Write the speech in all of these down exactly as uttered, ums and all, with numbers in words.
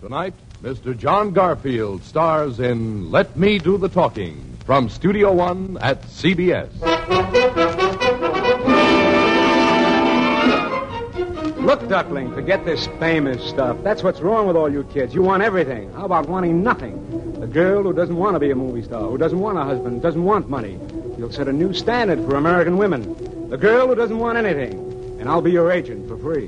Tonight, Mister John Garfield stars in Let Me Do the Talking from Studio One at C B S. Look, Duckling, forget this famous stuff. That's what's wrong with all you kids. You want everything. How about wanting nothing? The girl who doesn't want to be a movie star, who doesn't want a husband, doesn't want money. You'll set a new standard for American women. The girl who doesn't want anything. And I'll be your agent for free.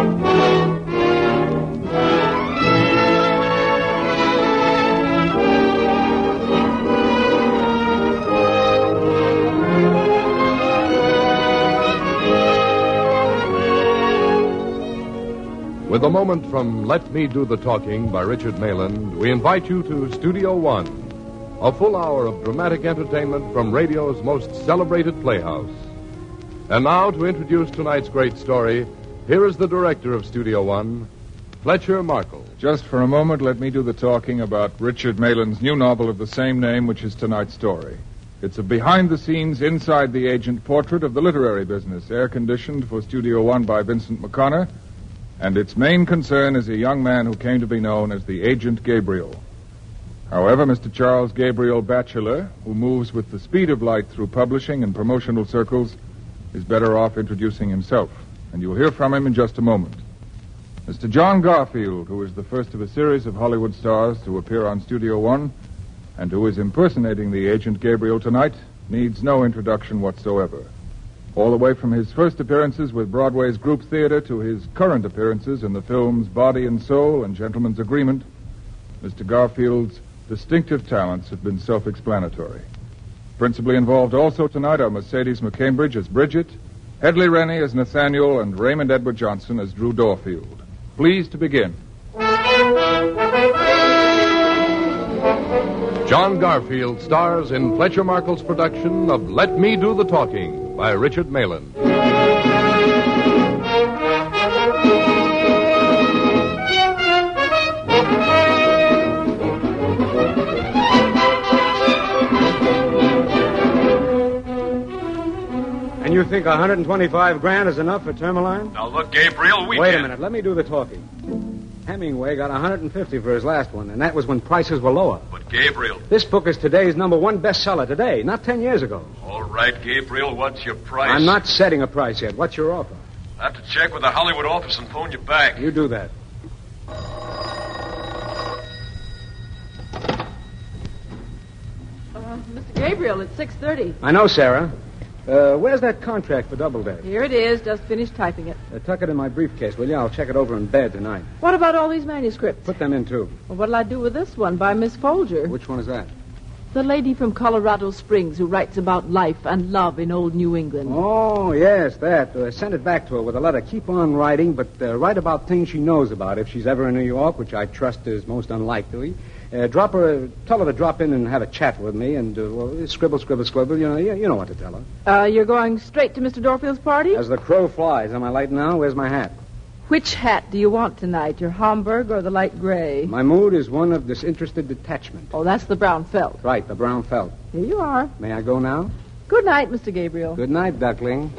With a moment from Let Me Do the Talking by Richard Mayland, we invite you to Studio One, a full hour of dramatic entertainment from radio's most celebrated playhouse. And now, to introduce tonight's great story, here is the director of Studio One, Fletcher Markle. Just for a moment, let me do the talking about Richard Mayland's new novel of the same name, which is tonight's story. It's a behind-the-scenes, inside-the-agent portrait of the literary business, air-conditioned for Studio One by Vincent McConnor, and its main concern is a young man who came to be known as the Agent Gabriel. However, Mister Charles Gabriel Batchelor, who moves with the speed of light through publishing and promotional circles, is better off introducing himself, and you'll hear from him in just a moment. Mister John Garfield, who is the first of a series of Hollywood stars to appear on Studio One, and who is impersonating the Agent Gabriel tonight, needs no introduction whatsoever. All the way from his first appearances with Broadway's Group Theater to his current appearances in the films Body and Soul and Gentleman's Agreement, Mister Garfield's distinctive talents have been self-explanatory. Principally involved also tonight are Mercedes McCambridge as Bridget, Hedley Rennie as Nathaniel, and Raymond Edward Johnson as Drew Dorfield. Pleased to begin. John Garfield stars in Fletcher Markle's production of Let Me Do the Talking by Richard Mayland. And you think one hundred twenty-five grand is enough for Tourmaline? Now, look, Gabriel, we Wait can't... a minute. Let me do the talking. Hemingway got one hundred fifty for his last one, and that was when prices were lower. But, Gabriel... This book is today's number one bestseller today, not ten years ago. All right, Gabriel, what's your price? I'm not setting a price yet. What's your offer? I have to check with the Hollywood office and phone you back. You do that. Uh, Mister Gabriel, it's six thirty. I know, Sarah. Uh, where's that contract for Doubleday? Here it is. Just finished typing it. Uh, tuck it in my briefcase, will you? I'll check it over in bed tonight. What about all these manuscripts? Put them in, too. Well, what'll I do with this one by Miss Folger? Which one is that? The lady from Colorado Springs who writes about life and love in old New England. Oh, yes, that. Uh, send it back to her with a letter. Keep on writing, but uh, write about things she knows about if she's ever in New York, which I trust is most unlikely. Uh, drop her, uh, tell her to drop in and have a chat with me, and uh, well, scribble, scribble, scribble. You know, you, you know what to tell her. Uh, you're going straight to Mister Dorfield's party? As the crow flies. Am I late now? Where's my hat? Which hat do you want tonight, your Homburg or the light gray? My mood is one of disinterested detachment. Oh, that's the brown felt. Right, the brown felt. Here you are. May I go now? Good night, Mister Gabriel. Good night, Duckling.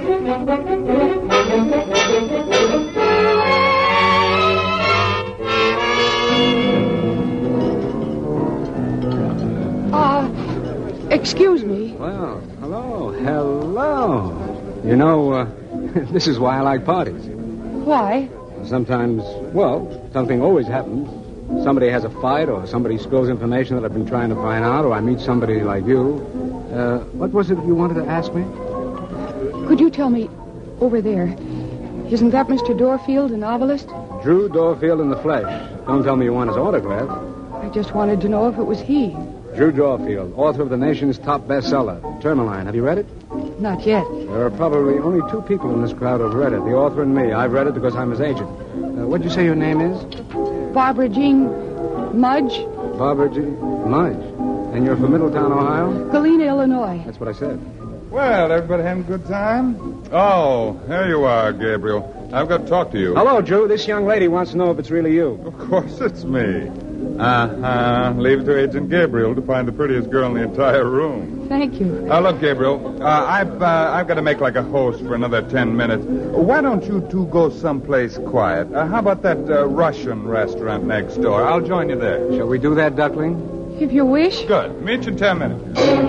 Uh, excuse me. Well, hello, hello. You know, uh, this is why I like parties. Why? Sometimes, well, something always happens. Somebody has a fight, or somebody spills information that I've been trying to find out, or I meet somebody like you. Uh, what was it you wanted to ask me? Could you tell me, over there, isn't that Mister Dorfield, the novelist? Drew Dorfield in the flesh. Don't tell me you want his autograph. I just wanted to know if it was he. Drew Dorfield, author of the nation's top bestseller, Tourmaline. Have you read it? Not yet. There are probably only two people in this crowd who've read it, the author and me. I've read it because I'm his agent. Uh, what'd you say your name is? Barbara Jean Mudge. Barbara G. Mudge. And you're from Middletown, Ohio? Galena, Illinois. That's what I said. Well, everybody having a good time? Oh, there you are, Gabriel. I've got to talk to you. Hello, Drew. This young lady wants to know if it's really you. Of course it's me. Uh-huh. Leave it to Agent Gabriel to find the prettiest girl in the entire room. Thank you. Uh, look, Gabriel, uh, I've uh, I've got to make like a host for another ten minutes. Why don't you two go someplace quiet? Uh, how about that uh, Russian restaurant next door? I'll join you there. Shall we do that, Duckling? If you wish. Good. Meet you in ten minutes.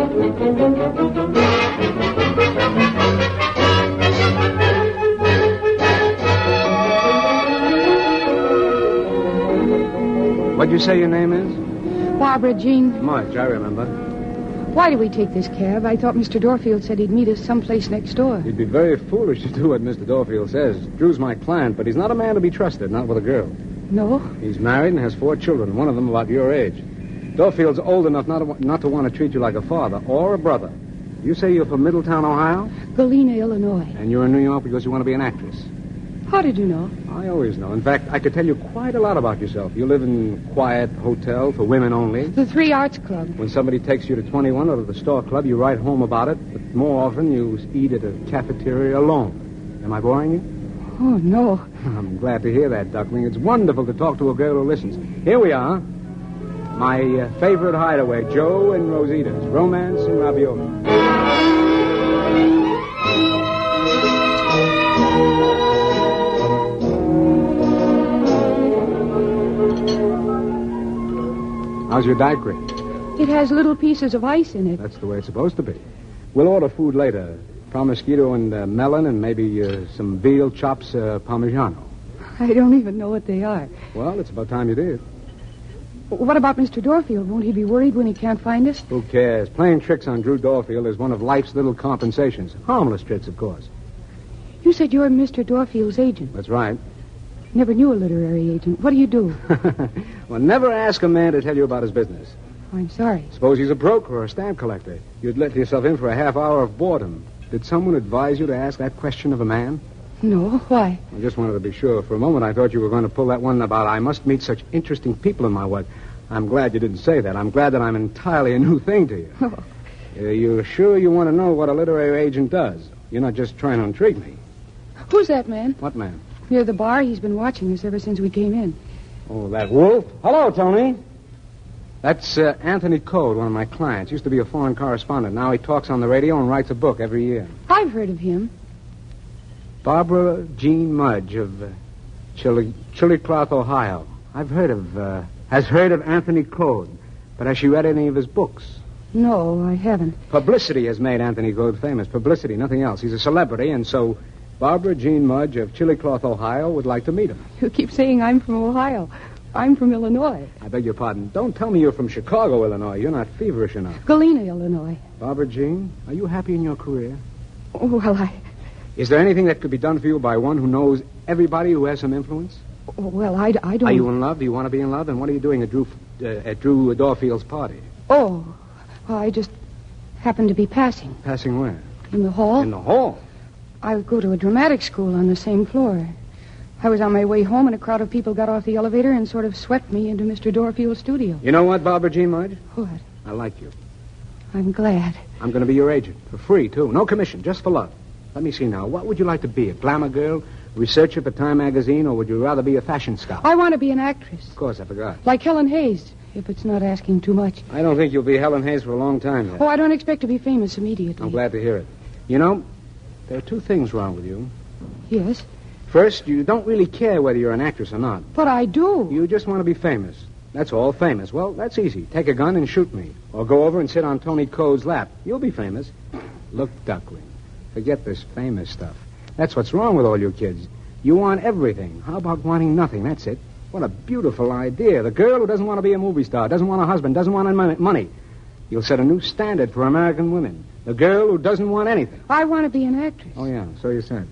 What'd you say your name is? Barbara Jean. Mudge, I remember. Why did we take this cab? I thought Mister Dorfield said he'd meet us someplace next door. You'd be very foolish to do what Mister Dorfield says. Drew's my client, but he's not a man to be trusted, not with a girl. No? He's married and has four children, one of them about your age. Dorfield's old enough not to, not to want to treat you like a father or a brother. You say you're from Middletown, Ohio? Galena, Illinois. And you're in New York because you want to be an actress? How did you know? I always know. In fact, I could tell you quite a lot about yourself. You live in a quiet hotel for women only. The Three Arts Club. When somebody takes you to twenty-one or to the Store Club, you write home about it. But more often, you eat at a cafeteria alone. Am I boring you? Oh, no. I'm glad to hear that, Duckling. It's wonderful to talk to a girl who listens. Here we are. My uh, favorite hideaway, Joe and Rosita's. Romance and ravioli. How's your daiquiri? It has little pieces of ice in it. That's the way it's supposed to be. We'll order food later. Promiscuito and uh, melon and maybe uh, some veal chops uh, parmigiano. I don't even know what they are. Well, it's about time you did. What about Mister Dorfield? Won't he be worried when he can't find us? Who cares? Playing tricks on Drew Dorfield is one of life's little compensations. Harmless tricks, of course. You said you're Mister Dorfield's agent. That's right. Never knew a literary agent. What do you do? Well, never ask a man to tell you about his business. I'm sorry. Suppose he's a broker or a stamp collector. You'd let yourself in for a half hour of boredom. Did someone advise you to ask that question of a man? No. Why? I just wanted to be sure. For a moment, I thought you were going to pull that one about I must meet such interesting people in my work. I'm glad you didn't say that. I'm glad that I'm entirely a new thing to you. Oh. Uh, you're sure you want to know what a literary agent does? You're not just trying to intrigue me. Who's that man? What man? Near the bar. He's been watching us ever since we came in. Oh, that wolf? Hello, Tony. That's uh, Anthony Code, one of my clients. Used to be a foreign correspondent. Now he talks on the radio and writes a book every year. I've heard of him. Barbara Jean Mudge of uh, Chili, Chillicothe, Ohio. I've heard of, uh, has heard of Anthony Code. But has she read any of his books? No, I haven't. Publicity has made Anthony Code famous. Publicity, nothing else. He's a celebrity, and so Barbara Jean Mudge of Chillicothe, Ohio, would like to meet him. You keep saying I'm from Ohio. I'm from Illinois. I beg your pardon. Don't tell me you're from Chicago, Illinois. You're not feverish enough. Galena, Illinois. Barbara Jean, are you happy in your career? Oh, well, I... Is there anything that could be done for you by one who knows everybody who has some influence? Oh, well, I, I don't... Are you in love? Do you want to be in love? And what are you doing at Drew, uh, at Drew Dorfield's party? Oh, well, I just happened to be passing. Passing where? In the hall. In the hall? I go to a dramatic school on the same floor. I was on my way home, and a crowd of people got off the elevator and sort of swept me into Mister Dorfield's studio. You know what, Barbara Jean Mudge? What? I like you. I'm glad. I'm going to be your agent. For free, too. No commission, just for love. Let me see now. What would you like to be? A glamour girl? A researcher for Time magazine? Or would you rather be a fashion scout? I want to be an actress. Of course, I forgot. Like Helen Hayes, if it's not asking too much. I don't think you'll be Helen Hayes for a long time yet. Oh, I don't expect to be famous immediately. I'm glad to hear it. You know, there are two things wrong with you. Yes? First, you don't really care whether you're an actress or not. But I do. You just want to be famous. That's all, famous. Well, that's easy. Take a gun and shoot me. Or go over and sit on Tony Code's lap. You'll be famous. Look, Duckling, forget this famous stuff. That's what's wrong with all you kids. You want everything. How about wanting nothing? That's it. What a beautiful idea. The girl who doesn't want to be a movie star, doesn't want a husband, doesn't want any money. You'll set a new standard for American women. The girl who doesn't want anything. I want to be an actress. Oh, yeah, so you said.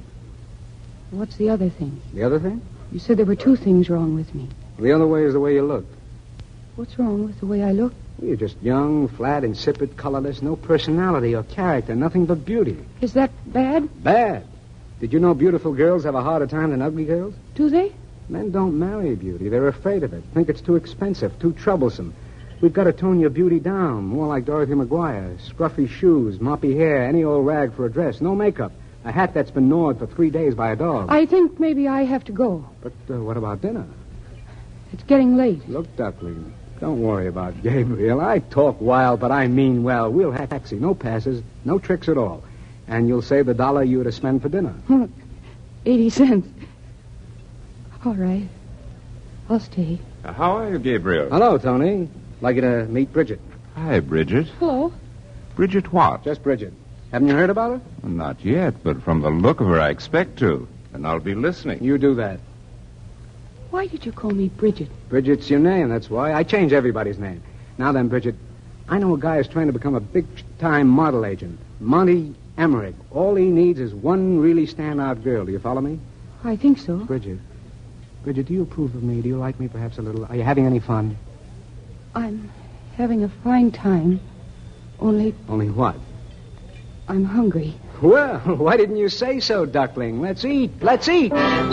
What's the other thing? The other thing? You said there were two things wrong with me. The other way is the way you look. What's wrong with the way I look? You're just young, flat, insipid, colorless, no personality or character, nothing but beauty. Is that bad? Bad. Did you know beautiful girls have a harder time than ugly girls? Do they? Men don't marry beauty. They're afraid of it. Think it's too expensive, too troublesome. We've got to tone your beauty down, more like Dorothy McGuire. Scruffy shoes, moppy hair, any old rag for a dress, no makeup. A hat that's been gnawed for three days by a dog. I think maybe I have to go. But uh, what about dinner? It's getting late. Look, Duckling, Don't worry about Gabriel. I talk wild, but I mean well. We'll have a taxi. No passes, no tricks at all. And you'll save the dollar you were to spend for dinner. Eighty cents. All right. I'll stay. Uh, how are you, Gabriel? Hello, Tony. Like you to meet Bridget. Hi, Bridget. Hello. Bridget what? Just Bridget. Haven't you heard about her? Well, not yet, but from the look of her, I expect to. And I'll be listening. You do that. Why did you call me Bridget? Bridget's your name, that's why. I change everybody's name. Now then, Bridget, I know a guy who's trying to become a big-time model agent. Monty Emmerich. All he needs is one really standout girl. Do you follow me? I think so. Bridget. Bridget, do you approve of me? Do you like me perhaps a little? Are you having any fun? I'm having a fine time. Only Only what? I'm hungry. Well, why didn't you say so, duckling? Let's eat. Let's eat.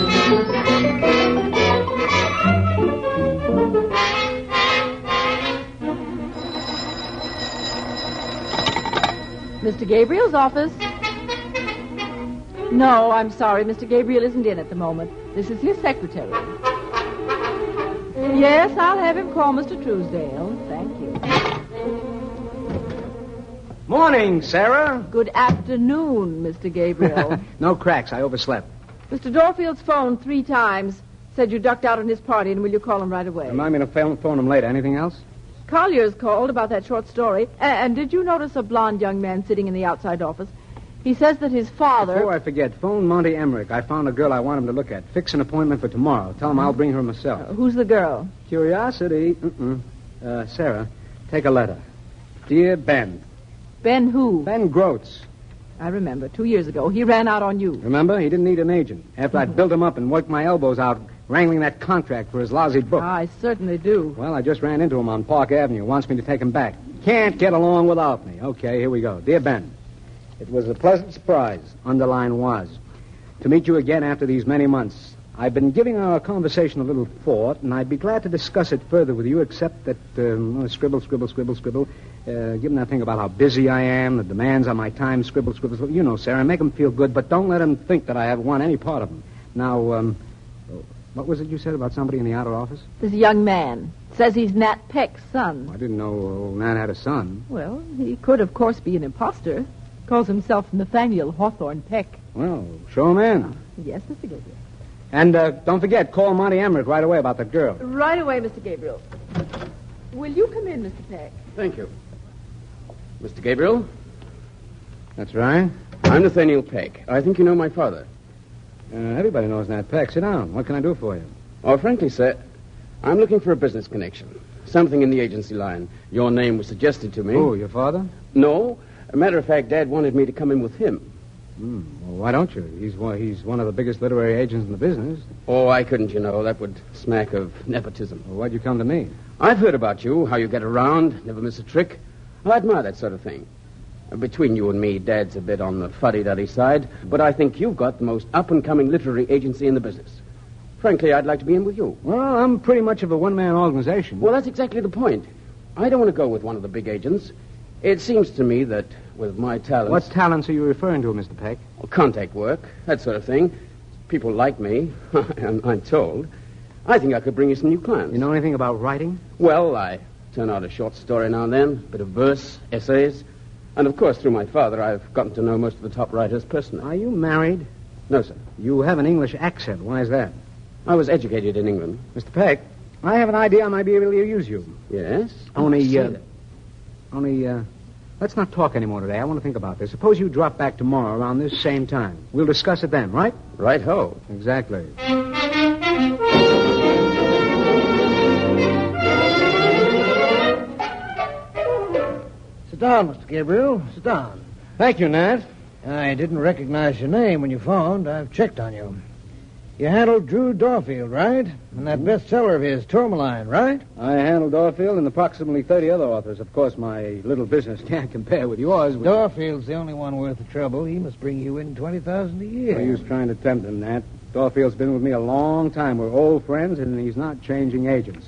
Mister Gabriel's office. No, I'm sorry. Mister Gabriel isn't in at the moment. This is his secretary. Yes, I'll have him call Mister Truesdale. Thank you. Morning, Sarah. Good afternoon, Mister Gabriel. No cracks. I overslept. Mister Dorfield's phoned three times. Said you ducked out on his party, and will you call him right away? Remind me to phone, phone him later. Anything else? Collier's called about that short story. A- and did you notice a blonde young man sitting in the outside office? He says that his father... Before I forget, phone Monty Emmerich. I found a girl I want him to look at. Fix an appointment for tomorrow. Tell him I'll bring her myself. Uh, who's the girl? Curiosity. Mm-mm. Uh, Sarah, take a letter. Dear Ben. Ben who? Ben Groats. I remember. Two years ago, he ran out on you. Remember? He didn't need an agent. After I'd built him up and worked my elbows out wrangling that contract for his lousy book. I certainly do. Well, I just ran into him on Park Avenue. Wants me to take him back. Can't get along without me. Okay, here we go. Dear Ben, it was a pleasant surprise, underline was, to meet you again after these many months. I've been giving our conversation a little thought, and I'd be glad to discuss it further with you, except that, um, scribble, scribble, scribble, scribble, uh, give them that thing about how busy I am, the demands on my time, scribble, scribble, scribble. You know, Sarah, make them feel good, but don't let them think that I have want any part of them. Now, um, what was it you said about somebody in the outer office? This young man says he's Nat Peck's son. I didn't know old Nat had a son. Well, he could, of course, be an imposter. Calls himself Nathaniel Hawthorne Peck. Well, show him in. Yes, Mister Gabriel. And uh, don't forget, call Monty Emmerich right away about the girl. Right away, Mister Gabriel. Will you come in, Mister Peck? Thank you. Mister Gabriel, That's right. I'm Nathaniel Peck. I think you know my father. Uh, everybody knows Nat Peck. Sit down. What can I do for you? Oh, frankly, sir, I'm looking for a business connection. Something in the agency line. Your name was suggested to me. Oh, your father? No. A matter of fact, Dad wanted me to come in with him. Hmm. Well, why don't you? He's one, he's one of the biggest literary agents in the business. Oh, I couldn't, you know. That would smack of nepotism. Well, why'd you come to me? I've heard about you, how you get around, never miss a trick. I admire that sort of thing. Between you and me, Dad's a bit on the fuddy-duddy side, but I think you've got the most up-and-coming literary agency in the business. Frankly, I'd like to be in with you. Well, I'm pretty much of a one-man organization. Well, that's exactly the point. I don't want to go with one of the big agents. It seems to me that with my talents... What talents are you referring to, Mister Peck? Well, contact work, that sort of thing. People like me, I'm, I'm told. I think I could bring you some new clients. You know anything about writing? Well, I turn out a short story now and then, a bit of verse, essays. And, of course, through my father, I've gotten to know most of the top writers personally. Are you married? No, sir. You have an English accent. Why is that? I was educated in England. Mister Peck, I have an idea I might be able to use you. Yes? Only, Say uh, that. only, uh, let's not talk anymore today. I want to think about this. Suppose you drop back tomorrow around this same time. We'll discuss it then, right? Right-ho. Exactly. Sit down, Mister Gabriel. Sit down. Thank you, Nat. I didn't recognize your name when you phoned. I've checked on you. You handled Drew Dorfield, right? And that bestseller of his, Tourmaline, right? I handled Dorfield and approximately thirty other authors. Of course, my little business can't compare with yours. But... Dorfield's the only one worth the trouble. He must bring you in twenty thousand a year. Well, he was trying to tempt him, Nat. Dorfield's been with me a long time. We're old friends, and he's not changing agents.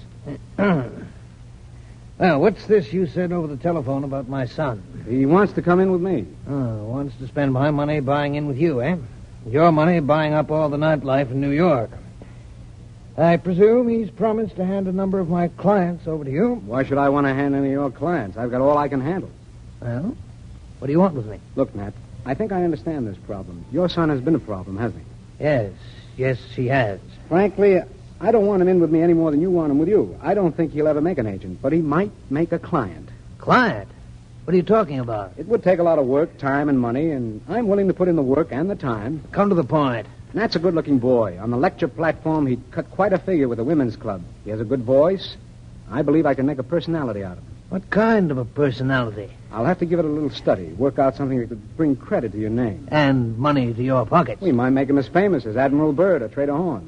Well, what's this you said over the telephone about my son? He wants to come in with me. Oh, wants to spend my money buying in with you, eh? Your money buying up all the nightlife in New York. I presume he's promised to hand a number of my clients over to you. Why should I want to hand any of your clients? I've got all I can handle. Well, what do you want with me? Look, Nat, I think I understand this problem. Your son has been a problem, hasn't he? Yes, yes, he has. Frankly, I don't want him in with me any more than you want him with you. I don't think he'll ever make an agent, but he might make a client. Client? What are you talking about? It would take a lot of work, time, and money, and I'm willing to put in the work and the time. Come to the point. Nat's a good-looking boy. On the lecture platform, he'd cut quite a figure with the women's club. He has a good voice. I believe I can make a personality out of him. What kind of a personality? I'll have to give it a little study, work out something that could bring credit to your name. And money to your pockets. We might make him as famous as Admiral Byrd or Trader Horn.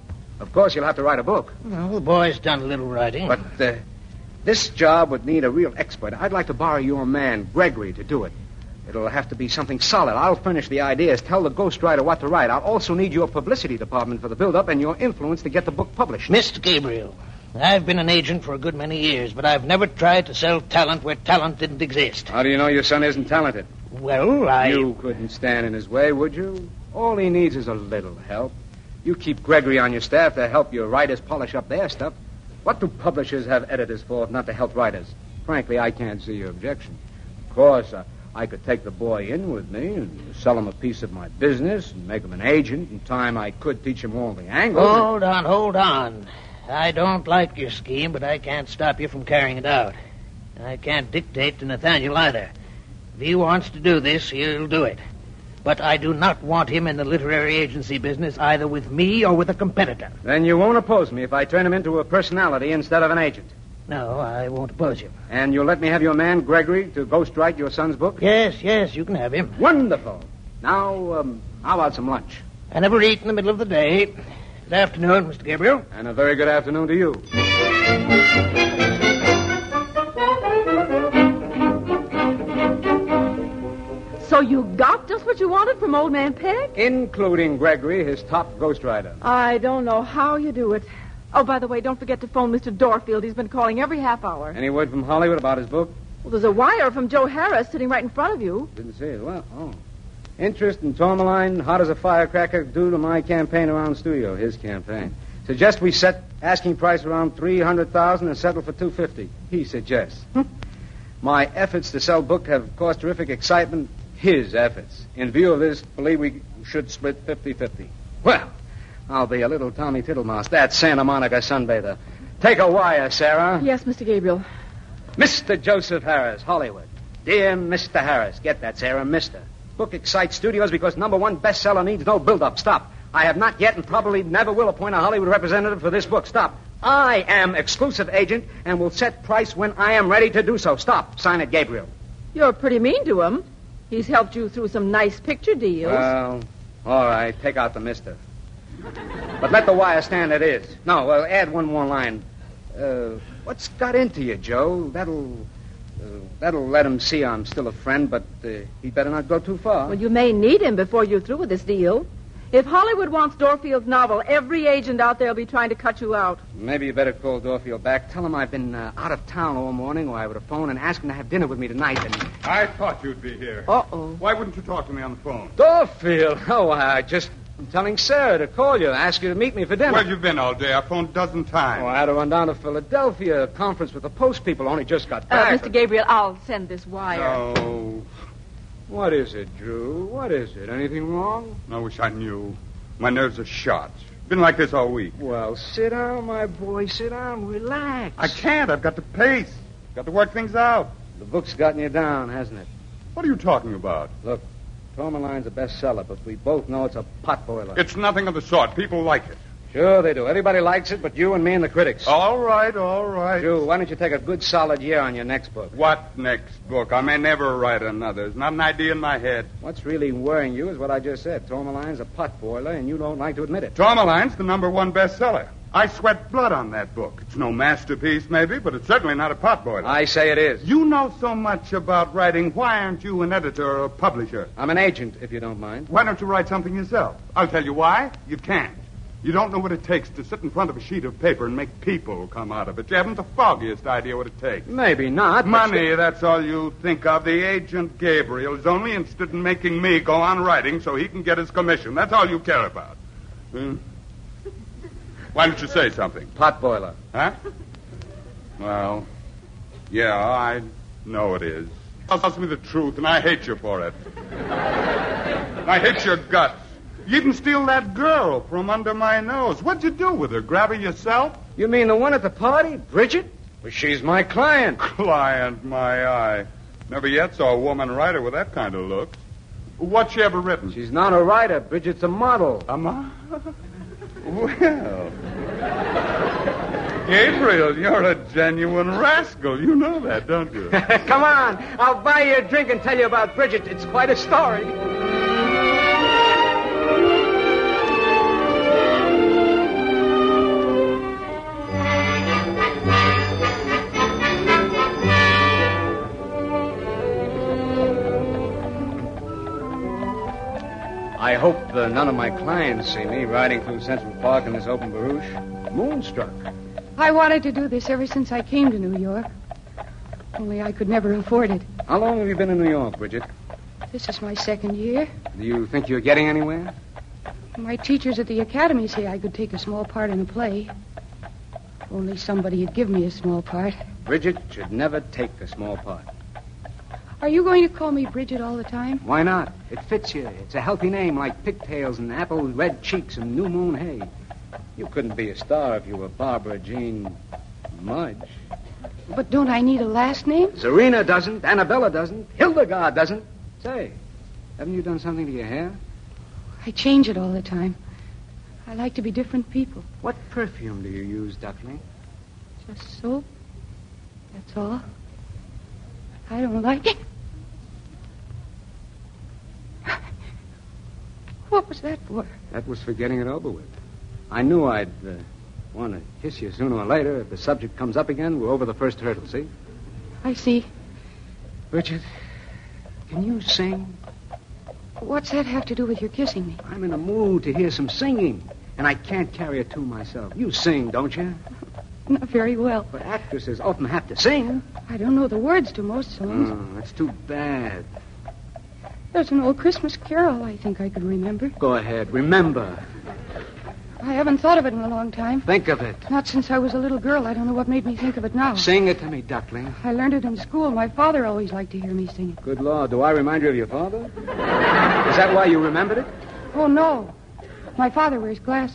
Of course, you'll have to write a book. Well, the boy's done a little writing. But uh, this job would need a real expert. I'd like to borrow your man, Gregory, to do it. It'll have to be something solid. I'll furnish the ideas, tell the ghostwriter what to write. I'll also need your publicity department for the build-up and your influence to get the book published. Mister Gabriel, I've been an agent for a good many years, but I've never tried to sell talent where talent didn't exist. How do you know your son isn't talented? Well, I... You couldn't stand in his way, would you? All he needs is a little help. You keep Gregory on your staff to help your writers polish up their stuff. What do publishers have editors for if not to help writers? Frankly, I can't see your objection. Of course, uh, I could take the boy in with me and sell him a piece of my business and make him an agent. In time, I could teach him all the angles. Hold on, hold on. I don't like your scheme, but I can't stop you from carrying it out. I can't dictate to Nathaniel either. If he wants to do this, he'll do it. But I do not want him in the literary agency business either with me or with a competitor. Then you won't oppose me if I turn him into a personality instead of an agent. No, I won't oppose you. And you'll let me have your man, Gregory, to ghostwrite your son's book? Yes, yes, you can have him. Wonderful. Now, um, how about some lunch? I never eat in the middle of the day. Good afternoon, Mister Gabriel. And a very good afternoon to you. So you got just what you wanted from Old Man Peg? Including Gregory, his top ghostwriter. I don't know how you do it. Oh, by the way, don't forget to phone Mister Dorfield. He's been calling every half hour. Any word from Hollywood about his book? Well, there's a wire from Joe Harris sitting right in front of you. Didn't see it. Well, oh. Interest in Tourmaline, hot as a firecracker, due to my campaign around the studio, his campaign. Suggest we set asking price around three hundred thousand dollars and settle for two hundred fifty thousand dollars. He suggests. My efforts to sell book have caused terrific excitement. His efforts. In view of this, believe we should split fifty-fifty. Well, I'll be a little Tommy Tittlemouse, that Santa Monica sunbather. Take a wire, Sarah. Yes, Mister Gabriel. Mister Joseph Harris, Hollywood. Dear Mister Harris. Get that, Sarah, Mister Book excites studios because number one bestseller needs no build-up. Stop. I have not yet and probably never will appoint a Hollywood representative for this book. Stop. I am exclusive agent and will set price when I am ready to do so. Stop. Sign it, Gabriel. You're pretty mean to him. He's helped you through some nice picture deals. Well, all right. Take out the mister. But let the wire stand it is. No, well, add one more line. Uh, what's got into you, Joe? That'll... Uh, that'll let him see I'm still a friend, but uh, he better not go too far. Well, you may need him before you're through with this deal. If Hollywood wants Dorfield's novel, every agent out there will be trying to cut you out. Maybe you better call Dorfield back. Tell him I've been uh, out of town all morning, or I would have phoned and asked him to have dinner with me tonight. And I thought you'd be here. Uh-oh. Why wouldn't you talk to me on the phone? Dorfield? Oh, I just... I'm telling Sarah to call you, ask you to meet me for dinner. Where have you been all day? I phoned a dozen times. Oh, I had to run down to Philadelphia, a conference with the post people. Only just got Uh, back. Mister Gabriel, I'll send this wire. No. What is it, Drew? What is it? Anything wrong? I wish I knew. My nerves are shot. Been like this all week. Well, sit down, my boy. Sit down. Relax. I can't. I've got to pace. Got to work things out. The book's gotten you down, hasn't it? What are you talking about? Look, Tourmaline's a bestseller, but we both know it's a potboiler. It's nothing of the sort. People like it. Sure they do. Everybody likes it, but you and me and the critics. All right, all right. Drew, why don't you take a good solid year on your next book? What next book? I may never write another. There's not an idea in my head. What's really worrying you is what I just said. Tourmaline's a potboiler, and you don't like to admit it. Tourmaline's the number one bestseller. I sweat blood on that book. It's no masterpiece, maybe, but it's certainly not a potboiler. I say it is. You know so much about writing. Why aren't you an editor or a publisher? I'm an agent, if you don't mind. Why don't you write something yourself? I'll tell you why. You can't. You don't know what it takes to sit in front of a sheet of paper and make people come out of it. You haven't the foggiest idea what it takes. Maybe not. Money, that's all you think of. The agent Gabriel is only interested in making me go on writing so he can get his commission. That's all you care about. Hmm? Why don't you say something? Pot boiler. Huh? Well, yeah, I know it is. Tell me the truth, and I hate you for it. I hate your guts. You even steal that girl from under my nose. What'd you do with her? Grab her yourself? You mean the one at the party? Bridget? Well, she's my client. Client, my eye. Never yet saw a woman writer with that kind of look. What's she ever written? She's not a writer. Bridget's a model. A model? Well... Gabriel, you're a genuine rascal. You know that, don't you? Come on. I'll buy you a drink and tell you about Bridget. It's quite a story. I hope uh, none of my clients see me riding through Central Park in this open barouche. Moonstruck. I wanted to do this ever since I came to New York. Only I could never afford it. How long have you been in New York, Bridget? This is my second year. Do you think you're getting anywhere? My teachers at the academy say I could take a small part in a play. If only somebody would give me a small part. Bridget should never take a small part. Are you going to call me Bridget all the time? Why not? It fits you. It's a healthy name like pigtails and apple red cheeks and new moon hay. You couldn't be a star if you were Barbara Jean Mudge. But don't I need a last name? Zarina doesn't. Annabella doesn't. Hildegard doesn't. Say, haven't you done something to your hair? I change it all the time. I like to be different people. What perfume do you use, Duckling? Just soap. That's all. I don't like it. What was that for? That was for getting it over with. I knew I'd uh, want to kiss you sooner or later. If the subject comes up again, we're over the first hurdle, see? I see. Bridget, can you sing? What's that have to do with your kissing me? I'm in a mood to hear some singing, and I can't carry a tune myself. You sing, don't you? Not very well. But actresses often have to sing. I don't know the words to most songs. Oh, that's too bad. There's an old Christmas carol I think I could remember. Go ahead. Remember. I haven't thought of it in a long time. Think of it. Not since I was a little girl. I don't know what made me think of it now. Sing it to me, Duckling. I learned it in school. My father always liked to hear me sing it. Good Lord. Do I remind you of your father? Is that why you remembered it? Oh, no. My father wears glasses.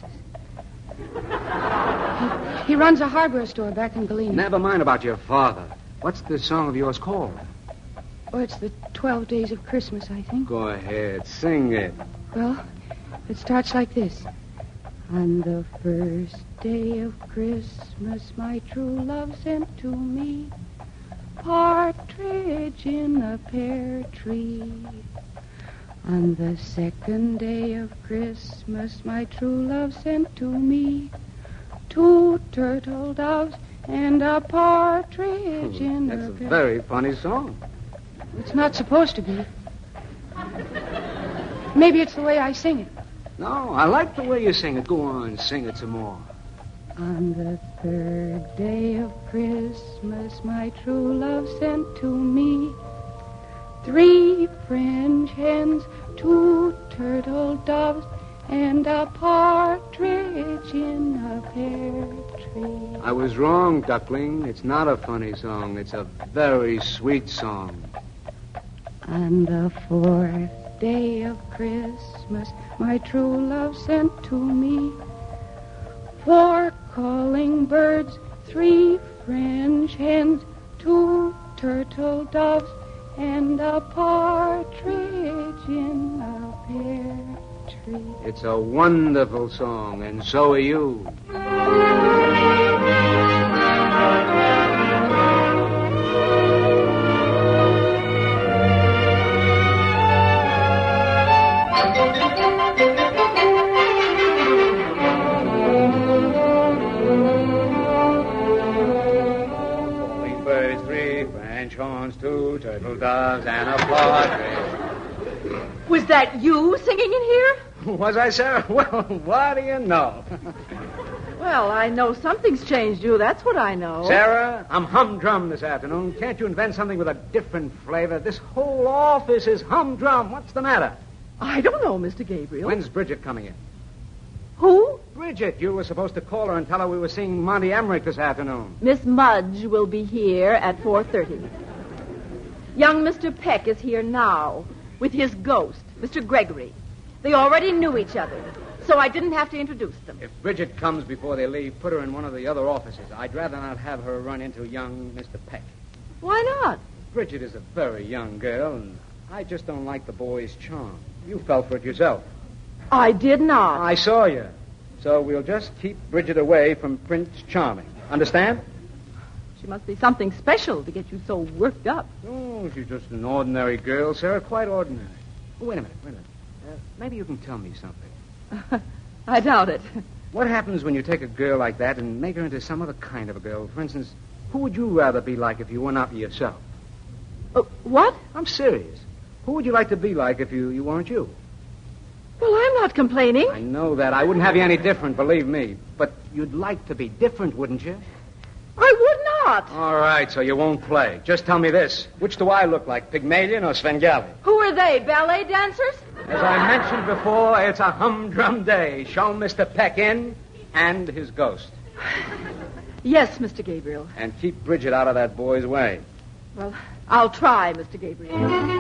He, he runs a hardware store back in Galena. Never mind about your father. What's this song of yours called? Oh, it's the twelve Days of Christmas, I think. Go ahead. Sing it. Well, it starts like this. On the first day of Christmas, my true love sent to me partridge in a pear tree. On the second day of Christmas, my true love sent to me two turtle doves and a partridge in That's a a pear. very funny song. It's not supposed to be. Maybe it's the way I sing it. No, I like the way you sing it. Go on, sing it some more. On the third day of Christmas, my true love sent to me three French hens, two turtle doves, and a partridge in a pear tree. I was wrong, Duckling. It's not a funny song. It's a very sweet song. On the fourth day of Christmas, my true love sent to me four calling birds, three French hens, two turtle doves, and a partridge in a pear tree. It's a wonderful song, and so are you. Two turtle doves and a partridge. Was that you singing in here? Was I, Sarah? Well, what do you know? Well, I know something's changed you. That's what I know. Sarah, I'm humdrum this afternoon. Can't you invent something with a different flavor? This whole office is humdrum. What's the matter? I don't know, Mister Gabriel. When's Bridget coming in? Who? Bridget, you were supposed to call her and tell her we were seeing Monty Emmerich this afternoon. Miss Mudge will be here at four thirty. Young Mister Peck is here now with his ghost, Mister Gregory. They already knew each other, so I didn't have to introduce them. If Bridget comes before they leave, put her in one of the other offices. I'd rather not have her run into young Mister Peck. Why not? Bridget is a very young girl, and I just don't like the boy's charm. You fell for it yourself. I did not. I saw you. So we'll just keep Bridget away from Prince Charming. Understand? She must be something special to get you so worked up. Oh, she's just an ordinary girl, Sarah. Quite ordinary. Oh, wait a minute, wait a minute. Uh, maybe you can tell me something. I doubt it. What happens when you take a girl like that and make her into some other kind of a girl? For instance, who would you rather be like if you were not yourself? Uh, what? I'm serious. Who would you like to be like if you, you weren't you? Well, I'm not complaining. I know that. I wouldn't have you any different, believe me. But you'd like to be different, wouldn't you? I would not. All right, so you won't play. Just tell me this. Which do I look like, Pygmalion or Svengali? Who are they, ballet dancers? As I mentioned before, it's a humdrum day. Show Mister Peck in and his ghost. Yes, Mister Gabriel. And keep Bridget out of that boy's way. Well, I'll try, Mister Gabriel.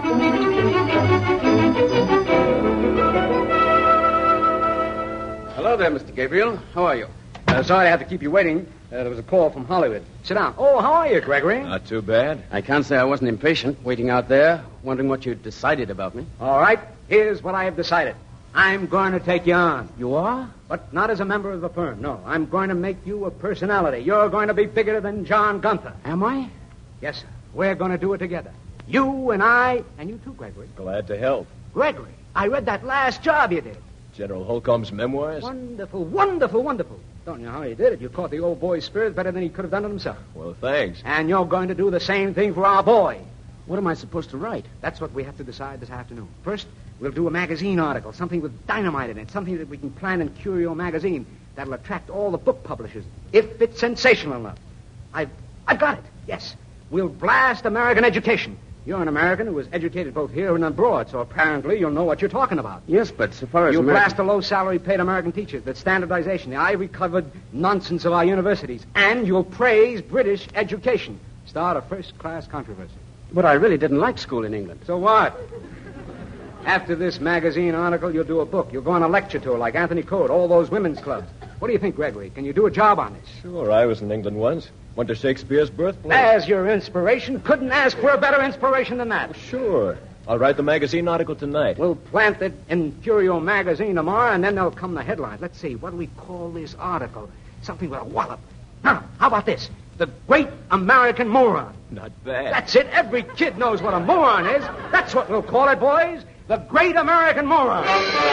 Hello there, Mister Gabriel. How are you? Uh, sorry I have to keep you waiting. Uh, there was a call from Hollywood. Sit down. Oh, how are you, Gregory? Not too bad. I can't say I wasn't impatient, waiting out there, wondering what you'd decided about me. All right. Here's what I have decided. I'm going to take you on. You are? But not as a member of the firm, no. I'm going to make you a personality. You're going to be bigger than John Gunther. Am I? Yes, sir. We're going to do it together. You and I, and you too, Gregory. Glad to help. Gregory, I read that last job you did. General Holcomb's memoirs? Wonderful, wonderful, wonderful. Don't know how you did it. You caught the old boy's spirit better than he could have done it himself. Well, thanks. And you're going to do the same thing for our boy. What am I supposed to write? That's what we have to decide this afternoon. First, we'll do a magazine article, something with dynamite in it, something that we can plan in Curio magazine that'll attract all the book publishers, if it's sensational enough. I've, I've got it, yes. We'll blast American education. You're an American who was educated both here and abroad, so apparently you'll know what you're talking about. Yes, but so far as You'll American... blast the low-salary paid American teachers, the standardization, the ivory-covered nonsense of our universities, and you'll praise British education. Start a first-class controversy. But I really didn't like school in England. So what? After this magazine article, you'll do a book. You'll go on a lecture tour like Anthony Code, all those women's clubs. What do you think, Gregory? Can you do a job on this? Sure, I was in England once. Went to Shakespeare's birthplace. As your inspiration, couldn't ask for a better inspiration than that. Sure. I'll write the magazine article tonight. We'll plant it in Curio magazine tomorrow, and then there'll come the headlines. Let's see, what do we call this article? Something with a wallop. Now, how about this? The Great American Moron. Not bad. That's it. Every kid knows what a moron is. That's what we'll call it, boys. The Great American Moron.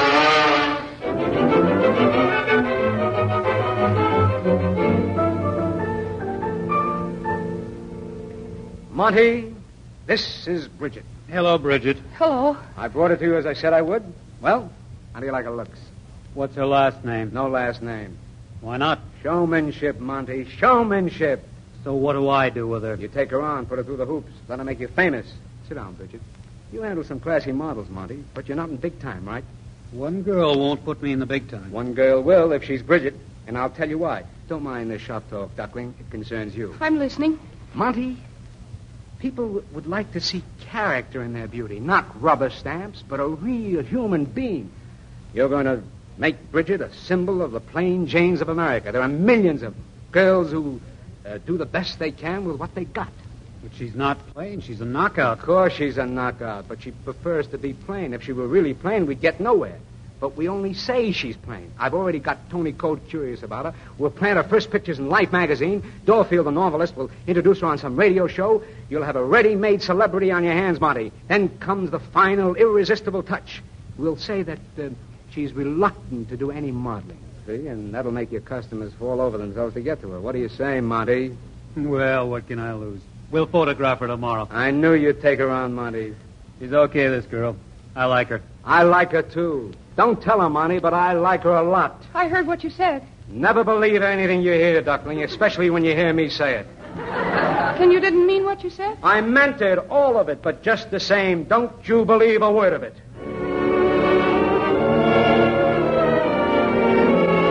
Monty, this is Bridget. Hello, Bridget. Hello. I brought it to you as I said I would. Well, how do you like her looks? What's her last name? No last name. Why not? Showmanship, Monty. Showmanship. So what do I do with her? You take her on, put her through the hoops. That'll make you famous. Sit down, Bridget. You handle some classy models, Monty, but you're not in big time, right? One girl won't put me in the big time. One girl will if she's Bridget, and I'll tell you why. Don't mind this shop talk, Duckling. It concerns you. I'm listening. Monty, people w- would like to see character in their beauty, not rubber stamps, but a real human being. You're going to make Bridget a symbol of the plain Janes of America. There are millions of them. Girls who uh, do the best they can with what they got. But she's not plain. She's a knockout. Of course she's a knockout, but she prefers to be plain. If she were really plain, we'd get nowhere. But we only say she's plain. I've already got Tony Code curious about her. We'll plant her first pictures in Life magazine. Dorfield, the novelist, will introduce her on some radio show. You'll have a ready-made celebrity on your hands, Monty. Then comes the final, irresistible touch. We'll say that uh, she's reluctant to do any modeling, see? And that'll make your customers fall over themselves to get to her. What do you say, Monty? Well, what can I lose? We'll photograph her tomorrow. I knew you'd take her on, Monty. She's okay, this girl. I like her. I like her, too. Don't tell her, Monty, but I like her a lot. I heard what you said. Never believe anything you hear, Duckling, especially when you hear me say it. Then you didn't mean what you said? I meant it, all of it, but just the same, don't you believe a word of it.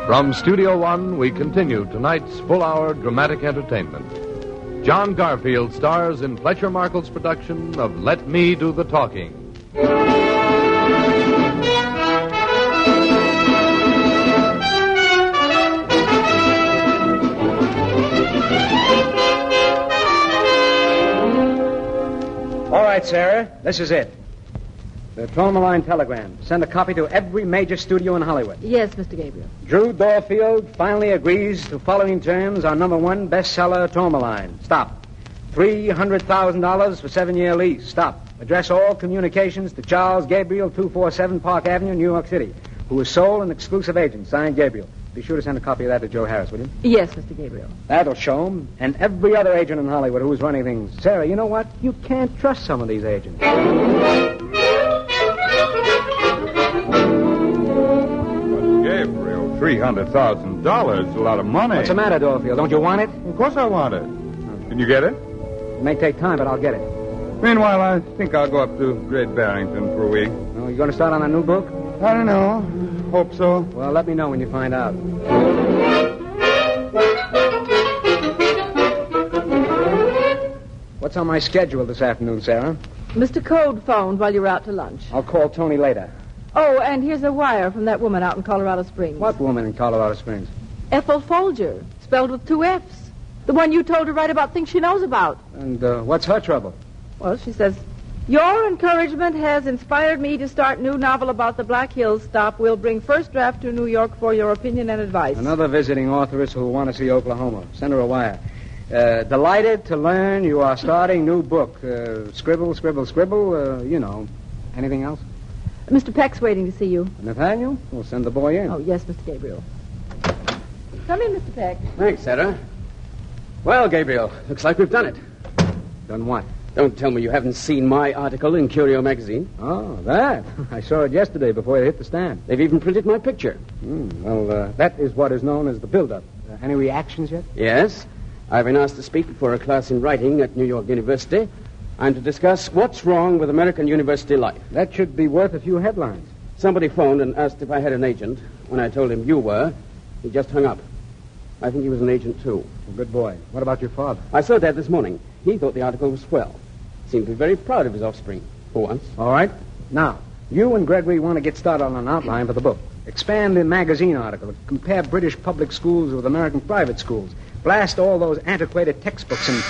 From Studio One, we continue tonight's full-hour dramatic entertainment. John Garfield stars in Fletcher Markle's production of Let Me Do the Talking. All right, Sarah, this is it. The Tourmaline telegram. Send a copy to every major studio in Hollywood. Yes, Mister Gabriel. Drew Dorfield finally agrees to following terms on number one bestseller Tourmaline. Stop. three hundred thousand dollars for seven-year lease. Stop. Address all communications to Charles Gabriel, two forty-seven Park Avenue, New York City, who is sole and exclusive agent. Signed, Gabriel. Be sure to send a copy of that to Joe Harris, will you? Yes, Mister Gabriel. That'll show him, and every other agent in Hollywood who's running things. Sarah, you know what? You can't trust some of these agents. Gabriel, three hundred thousand dollars is a lot of money. What's the matter, Dorfield? Don't you want it? Of course I want it. Can you get it? It may take time, but I'll get it. Meanwhile, I think I'll go up to Great Barrington for a week. Oh, you going to start on a new book? I don't know. Hope so. Well, let me know when you find out. What's on my schedule this afternoon, Sarah? Mister Code phoned while you were out to lunch. I'll call Tony later. Oh, and here's a wire from that woman out in Colorado Springs. What woman in Colorado Springs? Ethel Folger, spelled with two F's. The one you told to write about things she knows about. And uh, what's her trouble? Well, she says, your encouragement has inspired me to start new novel about the Black Hills stop. We'll bring first draft to New York for your opinion and advice. Another visiting authoress who will want to see Oklahoma. Send her a wire. Uh, delighted to learn you are starting new book. Uh, scribble, scribble, scribble. Uh, you know. Anything else? Mister Peck's waiting to see you. Nathaniel? We'll send the boy in. Oh, yes, Mister Gabriel. Come in, Mister Peck. Thanks, Sarah. Well, Gabriel, looks like we've done it. Done what? Don't tell me you haven't seen my article in Curio magazine. Oh, that. I saw it yesterday before it hit the stand. They've even printed my picture. Mm, well, uh, that is what is known as the build-up. Uh, any reactions yet? Yes. I've been asked to speak before a class in writing at New York University. I'm to discuss what's wrong with American university life. That should be worth a few headlines. Somebody phoned and asked if I had an agent. When I told him you were, he just hung up. I think he was an agent, too. Well, good boy. What about your father? I saw Dad this morning. He thought the article was swell. Seemed to be very proud of his offspring, for once. All right. Now, you and Gregory want to get started on an outline for the book. Expand the magazine article. Compare British public schools with American private schools. Blast all those antiquated textbooks and...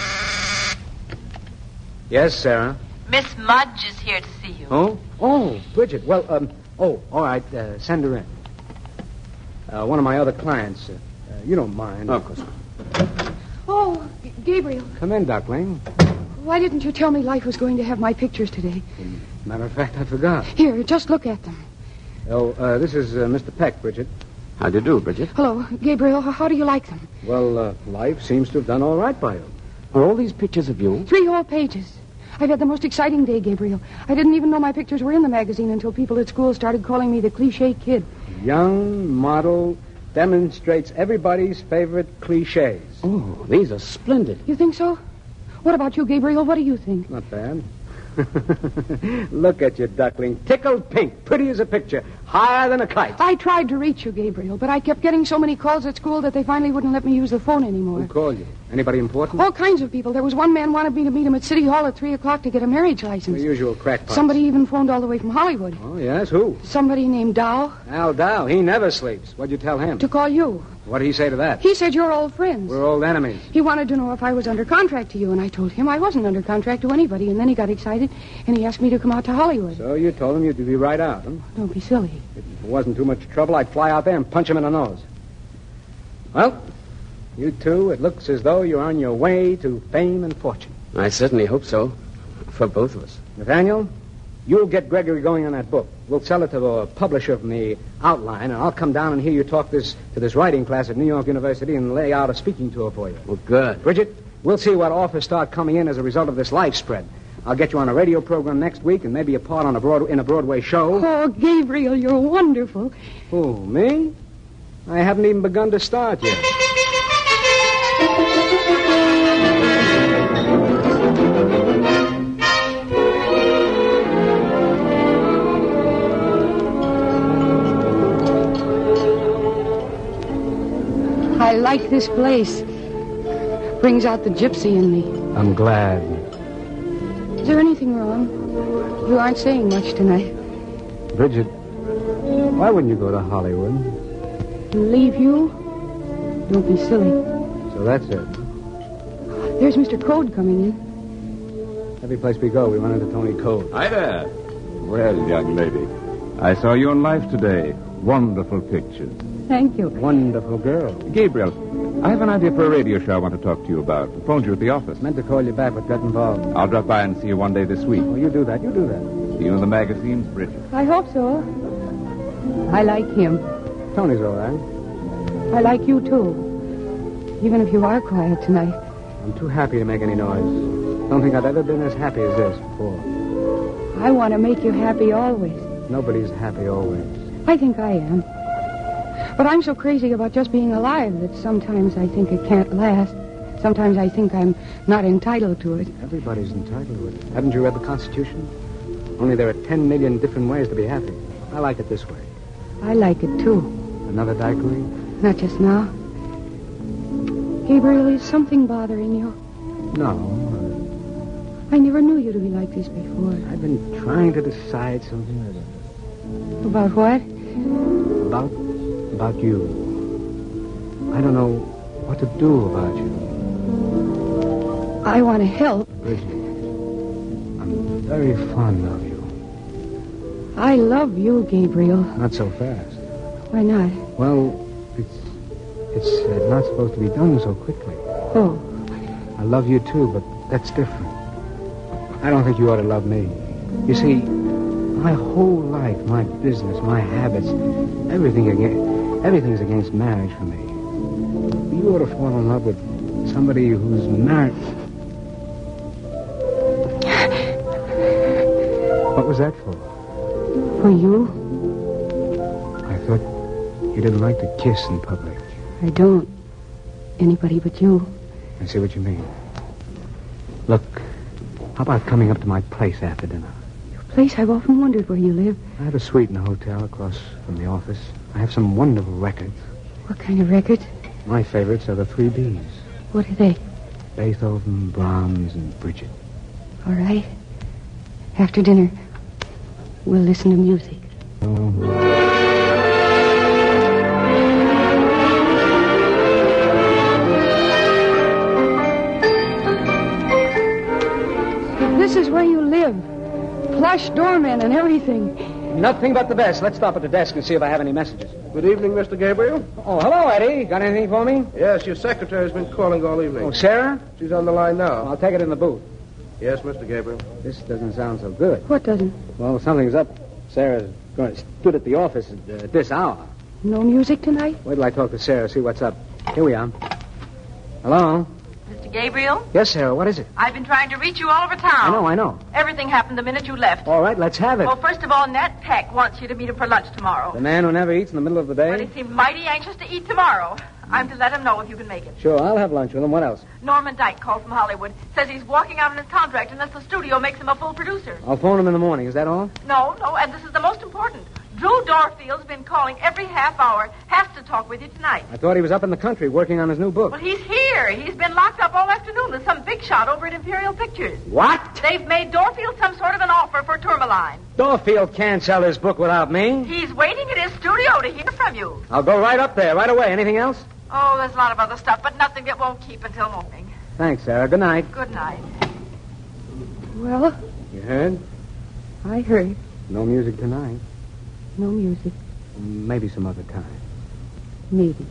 Yes, Sarah? Miss Mudge is here to see you. Oh? Oh, Bridget. Well, um... Oh, all right. Uh, send her in. Uh, one of my other clients. Uh, uh, you don't mind. Oh, of course not. Oh, G- Gabriel. Come in, Duckling. Why didn't you tell me Life was going to have my pictures today? Matter of fact, I forgot. Here, just look at them. Oh, uh, this is uh, Mister Peck, Bridget. How do you do, Bridget? Hello, Gabriel. How do you like them? Well, uh, Life seems to have done all right by you. Are all these pictures of you? Three whole pages. I've had the most exciting day, Gabriel. I didn't even know my pictures were in the magazine until people at school started calling me the cliche kid. Young model demonstrates everybody's favorite cliches. Oh, these are splendid. You think so? What about you, Gabriel? What do you think? Not bad. Look at you, Duckling. Tickled pink. Pretty as a picture. Higher than a kite. I tried to reach you, Gabriel, but I kept getting so many calls at school that they finally wouldn't let me use the phone anymore. Who called you? Anybody important? All kinds of people. There was one man wanted me to meet him at City Hall at three o'clock to get a marriage license. The usual crackpots. Somebody even phoned all the way from Hollywood. Oh, yes? Who? Somebody named Dow. Al Dow. He never sleeps. What'd you tell him? To call you. What did he say to that? He said you're old friends. We're old enemies. He wanted to know if I was under contract to you, and I told him I wasn't under contract to anybody, and then he got excited, and he asked me to come out to Hollywood. So you told him you'd be right out, huh? Don't be silly. If it wasn't too much trouble, I'd fly out there and punch him in the nose. Well, you two, it looks as though you're on your way to fame and fortune. I certainly hope so. For both of us. Nathaniel, you'll get Gregory going on that book. We'll sell it to the publisher from the outline, and I'll come down and hear you talk this to this writing class at New York University and lay out a speaking tour for you. Well, good. Bridget, we'll see what offers start coming in as a result of this life spread. I'll get you on a radio program next week and maybe a part on a broad in a Broadway show. Oh, Gabriel, you're wonderful. Who, me? I haven't even begun to start yet. I like this place. Brings out the gypsy in me. I'm glad. Is there anything wrong? You aren't saying much tonight. Bridget, why wouldn't you go to Hollywood? Leave you? Don't be silly. So that's it. There's Mister Code coming in. Every place we go, we run into Tony Code. Hi there. Well, young lady, I saw you in Life today. Wonderful pictures. Thank you. Wonderful girl. Gabriel, I have an idea for a radio show I want to talk to you about. I phoned you at the office. Meant to call you back, but got involved. I'll drop by and see you one day this week. Oh, you do that. You do that. See you in the magazines, Bridget. I hope so. I like him. Tony's all right. I like you, too. Even if you are quiet tonight. I'm too happy to make any noise. Don't think I've ever been as happy as this before. I want to make you happy always. Nobody's happy always. I think I am. But I'm so crazy about just being alive that sometimes I think it can't last. Sometimes I think I'm not entitled to it. Everybody's entitled to it. Haven't you read the Constitution? Only there are ten million different ways to be happy. I like it this way. I like it, too. Another daiquiri? Not just now. Gabriel, is something bothering you? No. I never knew you to be like this before. I've been trying to decide something. About what? About, about you. I don't know what to do about you. I want to help. Bridget, I'm very fond of you. I love you, Gabriel. Not so fast. Why not? Well, it's it's uh, not supposed to be done so quickly. Oh. I love you too, but that's different. I don't think you ought to love me. You see, my whole life, my business, my habits, everything against, everything's against marriage for me. You ought to fall in love with somebody who's married. What was that for? For you? I thought you didn't like to kiss in public. I don't. Anybody but you. I see what you mean. Look, how about coming up to my place after dinner? Your place? I've often wondered where you live. I have a suite in a hotel across from the office. I have some wonderful records. What kind of records? My favorites are the three B's. What are they? Beethoven, Brahms, and Bridget. All right. After dinner, we'll listen to music. Oh. This is where you live. Plush doorman and everything. Nothing but the best. Let's stop at the desk and see if I have any messages. Good evening, Mister Gabriel. Oh, hello, Eddie. Got anything for me? Yes, your secretary's been calling all evening. Oh, Sarah? She's on the line now. I'll take it in the booth. Yes, Mister Gabriel. This doesn't sound so good. What doesn't? Well, something's up. Sarah's going to stood at the office at uh, this hour. No music tonight? Wait till I talk to Sarah, see what's up. Here we are. Hello? Mister Gabriel? Yes, Sarah, what is it? I've been trying to reach you all over town. I know, I know. Everything happened the minute you left. All right, let's have it. Well, first of all, Nat Peck wants you to meet him for lunch tomorrow. The man who never eats in the middle of the day? Well, he seemed mighty anxious to eat tomorrow. I'm to let him know if you can make it. Sure, I'll have lunch with him. What else? Norman Dyke called from Hollywood. Says he's walking out on his contract unless the studio makes him a full producer. I'll phone him in the morning. Is that all? No, no, and this is the most important. Drew Dorfield's been calling every half hour. Has to talk with you tonight. I thought he was up in the country working on his new book. Well, he's here. He's been locked up all afternoon with some big shot over at Imperial Pictures. What? They've made Dorfield some sort of an offer for Tourmaline. Dorfield can't sell his book without me. He's waiting at his studio to hear from you. I'll go right up there, right away. Anything else? Oh, there's a lot of other stuff, but nothing that won't keep until morning. Thanks, Sarah. Good night. Good night. Well, You heard? I heard. No music tonight. No music. Maybe some other time. Maybe.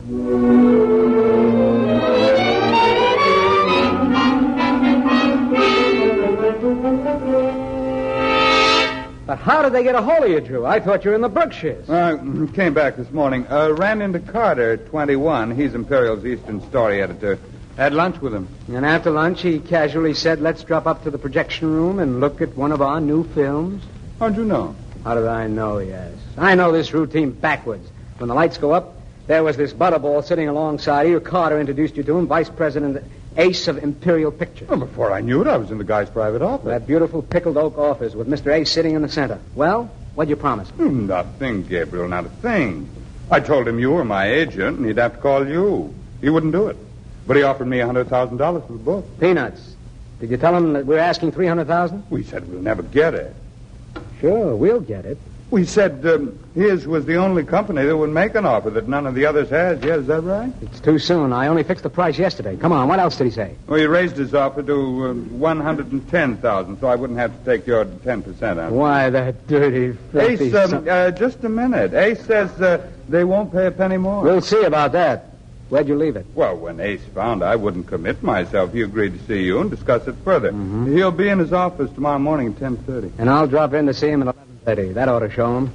But how did they get a hold of you, Drew? I thought you were in the Berkshires. I uh, came back this morning. Uh, ran into Carter, twenty-one. He's Imperial's Eastern Story editor. Had lunch with him. And after lunch, he casually said, let's drop up to the projection room and look at one of our new films. How'd you know? How did I know, yes? I know this routine backwards. When the lights go up, there was this butterball sitting alongside you. Carter introduced you to him, Vice President Ace of Imperial Pictures. Well, before I knew it, I was in the guy's private office. That beautiful pickled oak office with Mister Ace sitting in the center. Well, what'd you promise? Hmm, not a thing, Gabriel, not a thing. I told him you were my agent, and he'd have to call you. He wouldn't do it. But he offered me one hundred thousand dollars for the book. Peanuts. Did you tell him that we're asking three hundred thousand dollars? We said we'll never get it. Sure, we'll get it. We said um, his was the only company that would make an offer that none of the others has. Yeah, is that right? It's too soon. I only fixed the price yesterday. Come on, what else did he say? Well, he raised his offer to um, one hundred ten thousand dollars, so I wouldn't have to take your ten percent out. Why, that dirty, filthy Ace, um, son- uh, just a minute. Ace says uh, they won't pay a penny more. We'll see about that. Where'd you leave it? Well, when Ace found I wouldn't commit myself, he agreed to see you and discuss it further. Mm-hmm. He'll be in his office tomorrow morning at ten thirty. And I'll drop in to see him at eleven thirty. That ought to show him.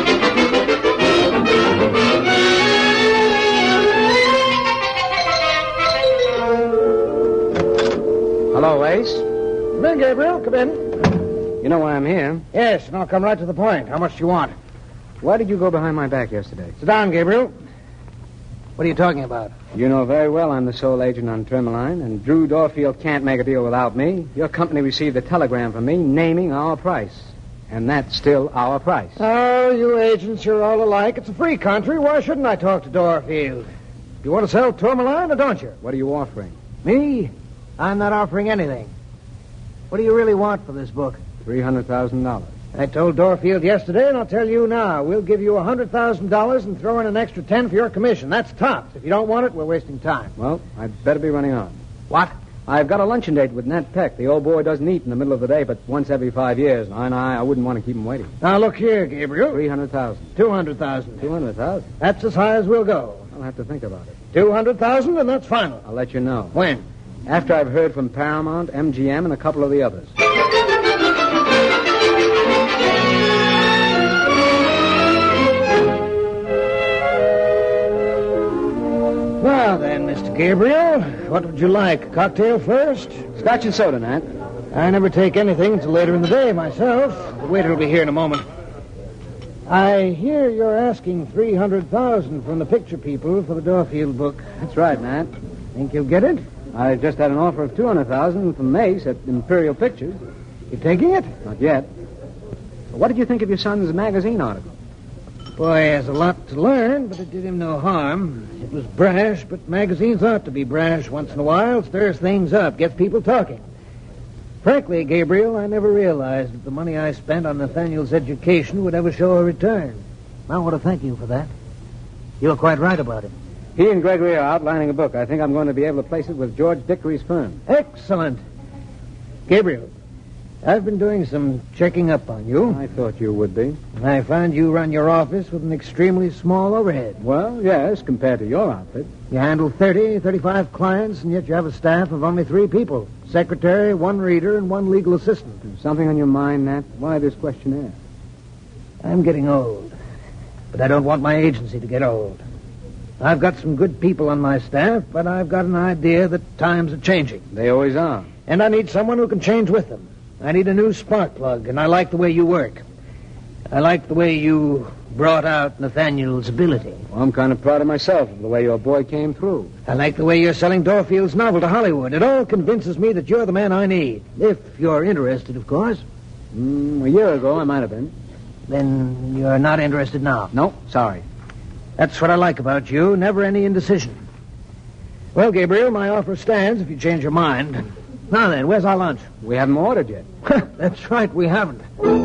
Hello, Ace. Come in, Gabriel. Come in. You know why I'm here? Yes, and I'll come right to the point. How much do you want? Why did you go behind my back yesterday? Sit down, Gabriel. What are you talking about? You know very well I'm the sole agent on Tourmaline, and Drew Dorfield can't make a deal without me. Your company received a telegram from me naming our price. And that's still our price. Oh, you agents, you're all alike. It's a free country. Why shouldn't I talk to Dorfield? You want to sell Tourmaline, or don't you? What are you offering? Me? I'm not offering anything. What do you really want for this book? three hundred thousand dollars. I told Dorfield yesterday, and I'll tell you now. We'll give you one hundred thousand dollars and throw in an extra ten for your commission. That's tops. If you don't want it, we're wasting time. Well, I'd better be running on. What? I've got a luncheon date with Nat Peck. The old boy doesn't eat in the middle of the day, but once every five years. And I, I wouldn't want to keep him waiting. Now, look here, Gabriel. three hundred thousand dollars. two hundred thousand dollars. two hundred thousand dollars? That's as high as we'll go. I'll have to think about it. two hundred thousand dollars, and that's final. I'll let you know. When? After I've heard from Paramount, M G M, and a couple of the others. Well, then, Mister Gabriel, what would you like? A cocktail first? Scotch and soda, Nat. I never take anything until later in the day myself. The waiter will be here in a moment. I hear you're asking three hundred thousand dollars from the picture people for the Dorfield book. That's right, Nat. Think you'll get it? I just had an offer of two hundred thousand dollars from Mace at Imperial Pictures. You taking it? Not yet. What did you think of your son's magazine article? Boy, he has a lot to learn, but it did him no harm. It was brash, but magazines ought to be brash once in a while. Stirs things up, gets people talking. Frankly, Gabriel, I never realized that the money I spent on Nathaniel's education would ever show a return. I want to thank you for that. You were quite right about it. He and Gregory are outlining a book. I think I'm going to be able to place it with George Dickory's firm. Excellent. Gabriel, I've been doing some checking up on you. I thought you would be. I find you run your office with an extremely small overhead. Well, yes, compared to your outfit. You handle thirty, thirty-five clients, and yet you have a staff of only three people. Secretary, one reader, and one legal assistant. There's something on your mind, Nat? Why this questionnaire? I'm getting old, but I don't want my agency to get old. I've got some good people on my staff, but I've got an idea that times are changing. They always are. And I need someone who can change with them. I need a new spark plug, and I like the way you work. I like the way you brought out Nathaniel's ability. Well, I'm kind of proud of myself of the way your boy came through. I like the way you're selling Dorfield's novel to Hollywood. It all convinces me that you're the man I need. If you're interested, of course. Mm, a year ago, I might have been. Then you're not interested now? No, sorry. That's what I like about you. Never any indecision. Well, Gabriel, my offer stands if you change your mind. Now then, where's our lunch? We haven't ordered yet. That's right, we haven't.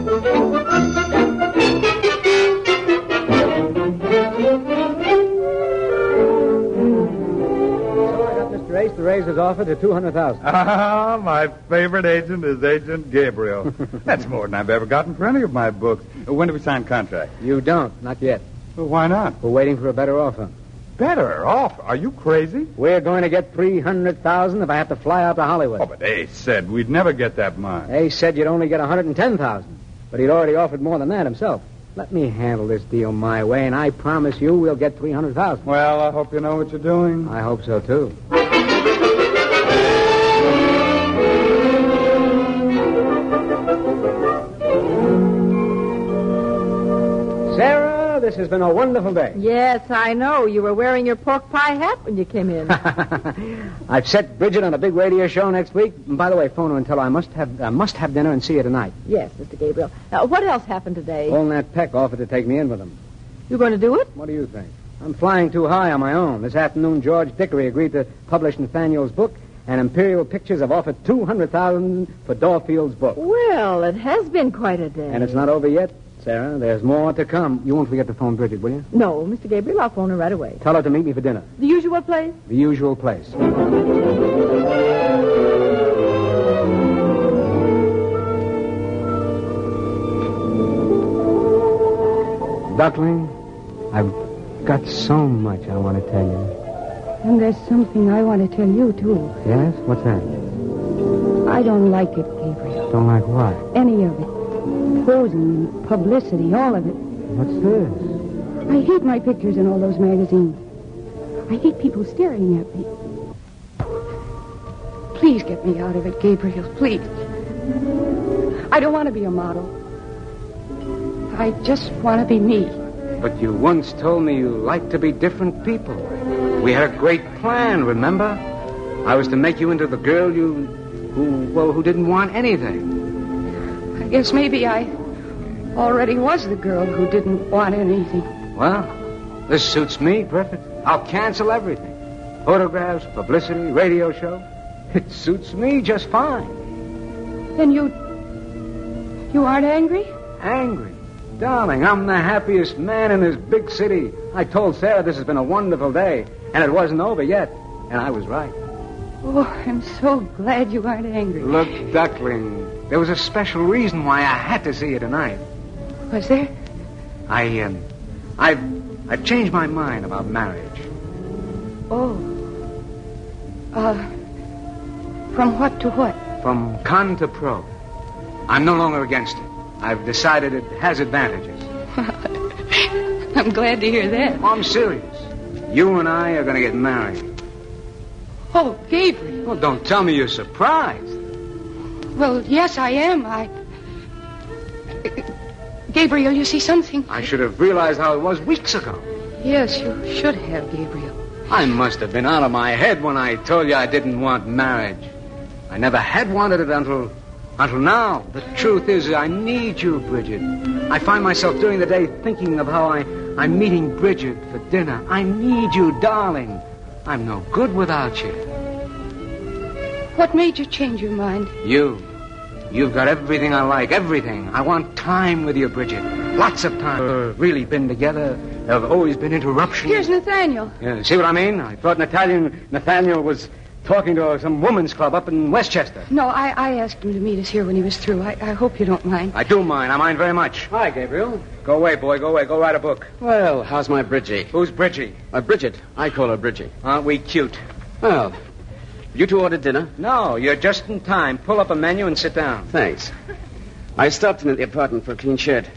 Mister Ace to raise his offer to two hundred thousand dollars. Ah, my favorite agent is Agent Gabriel. That's more than I've ever gotten for any of my books. When do we sign contract? You don't, not yet. Well, why not? We're waiting for a better offer. Better offer? Are you crazy? We're going to get three hundred thousand dollars if I have to fly out to Hollywood. Oh, but Ace said we'd never get that much. Ace said you'd only get one hundred ten thousand dollars, but he'd already offered more than that himself. Let me handle this deal my way, and I promise you we'll get three hundred thousand dollars. Well, I hope you know what you're doing. I hope so, too. Sarah, this has been a wonderful day. Yes, I know. You were wearing your pork pie hat when you came in. I've set Bridget on a big radio show next week. And by the way, phone her and tell her I must have I must have dinner and see her tonight. Yes, Mister Gabriel. Now, what else happened today? Old Nat Peck offered to take me in with him. You going to do it? What do you think? I'm flying too high on my own. This afternoon, George Dickory agreed to publish Nathaniel's book, and Imperial Pictures have offered two hundred thousand dollars for Dorfield's book. Well, it has been quite a day. And it's not over yet, Sarah. There's more to come. You won't forget to phone Bridget, will you? No, Mister Gabriel, I'll phone her right away. Tell her to meet me for dinner. The usual place? The usual place. Duckling, I've got so much I want to tell you. And there's something I want to tell you, too. Yes? What's that? I don't like it, Gabriel. Don't like what? Any of it. Posing and publicity, all of it. What's this? I hate my pictures in all those magazines. I hate people staring at me. Please get me out of it, Gabriel, please. I don't want to be a model. I just want to be me. But you once told me you liked to be different people. We had a great plan, remember? I was to make you into the girl you, who, well, who didn't want anything. I guess maybe I already was the girl who didn't want anything. Well, this suits me perfect. I'll cancel everything. Photographs, publicity, radio show. It suits me just fine. Then you... you aren't angry? Angry? Darling, I'm the happiest man in this big city. I told Sarah this has been a wonderful day, and it wasn't over yet. And I was right. Oh, I'm so glad you aren't angry. Look, Duckling, there was a special reason why I had to see you tonight. Was there? I, um, I've, I've changed my mind about marriage. Oh. Uh, from what to what? From con to pro. I'm no longer against it. I've decided it has advantages. I'm glad to hear that. Oh, I'm serious. You and I are going to get married. Oh, Gabriel. Well, don't tell me you're surprised. Well, yes, I am. I... Gabriel, you see something? I should have realized how it was weeks ago. Yes, you should have, Gabriel. I must have been out of my head when I told you I didn't want marriage. I never had wanted it until... Until now. The truth is, I need you, Bridget. I find myself during the day thinking of how I, I'm meeting Bridget for dinner. I need you, darling. I'm no good without you. What made you change your mind? You. You've got everything I like, everything. I want time with you, Bridget. Lots of time. We've really been together. There have always been interruptions. Here's Nathaniel. Yeah, see what I mean? I thought Nathaniel, Nathaniel was... talking to some women's club up in Westchester. No, I, I asked him to meet us here when he was through. I, I hope you don't mind. I do mind. I mind very much. Hi, Gabriel. Go away, boy. Go away. Go write a book. Well, how's my Bridgie? Who's Bridgie? Uh, Bridget. I call her Bridgie. Aren't we cute? Well, you two ordered dinner? No, you're just in time. Pull up a menu and sit down. Thanks. I stopped in at the apartment for a clean shed.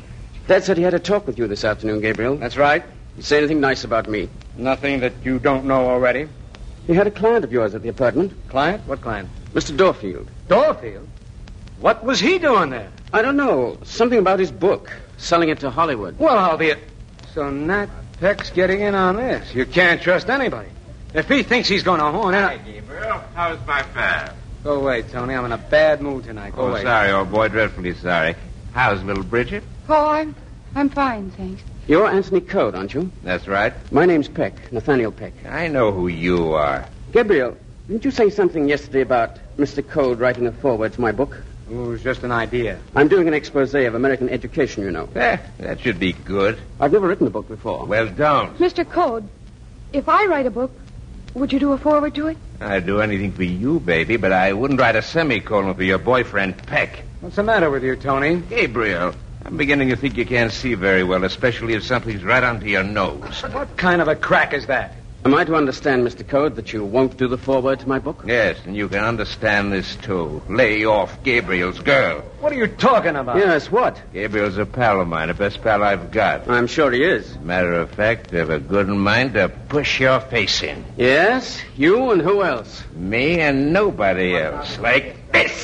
Dad said he had a talk with you this afternoon, Gabriel. That's right. You say anything nice about me? Nothing that you don't know already. You had a client of yours at the apartment. Client? What client? Mister Dorfield. Dorfield? What was he doing there? I don't know. Something about his book. Selling it to Hollywood. Well, I'll be... A... So Nat Peck's getting in on this. You can't trust anybody. If he thinks he's going to horn in... Hi, Gabriel. How's my fab? Go away, Tony. I'm in a bad mood tonight. Go oh, away. sorry, old boy. Dreadfully sorry. How's little Bridget? Oh, I'm, I'm fine, thanks. You're Anthony Code, aren't you? That's right. My name's Peck, Nathaniel Peck. I know who you are. Gabriel, didn't you say something yesterday about Mister Code writing a foreword to my book? It was just an idea. I'm doing an expose of American education, you know. Eh, that should be good. I've never written a book before. Well, don't. Mister Code, if I write a book, would you do a foreword to it? I'd do anything for you, baby, but I wouldn't write a semicolon for your boyfriend, Peck. What's the matter with you, Tony? Gabriel, I'm beginning to think you can't see very well, especially if something's right under your nose. What kind of a crack is that? Am I to understand, Mister Code, that you won't do the foreword to my book? Yes, and you can understand this, too. Lay off Gabriel's girl. What are you talking about? Yes, what? Gabriel's a pal of mine, the best pal I've got. I'm sure he is. Matter of fact, I have a good mind to push your face in. Yes? You and who else? Me and nobody else. Like this.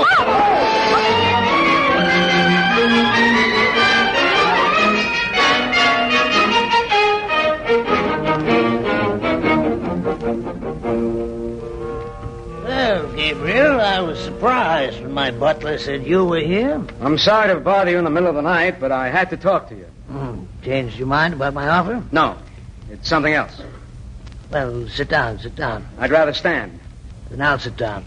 Well, Gabriel, I was surprised when my butler said you were here. I'm sorry to bother you in the middle of the night, but I had to talk to you. Hmm. Changed your mind about my offer? No. It's something else. Well, sit down, sit down. I'd rather stand. Then I'll sit down.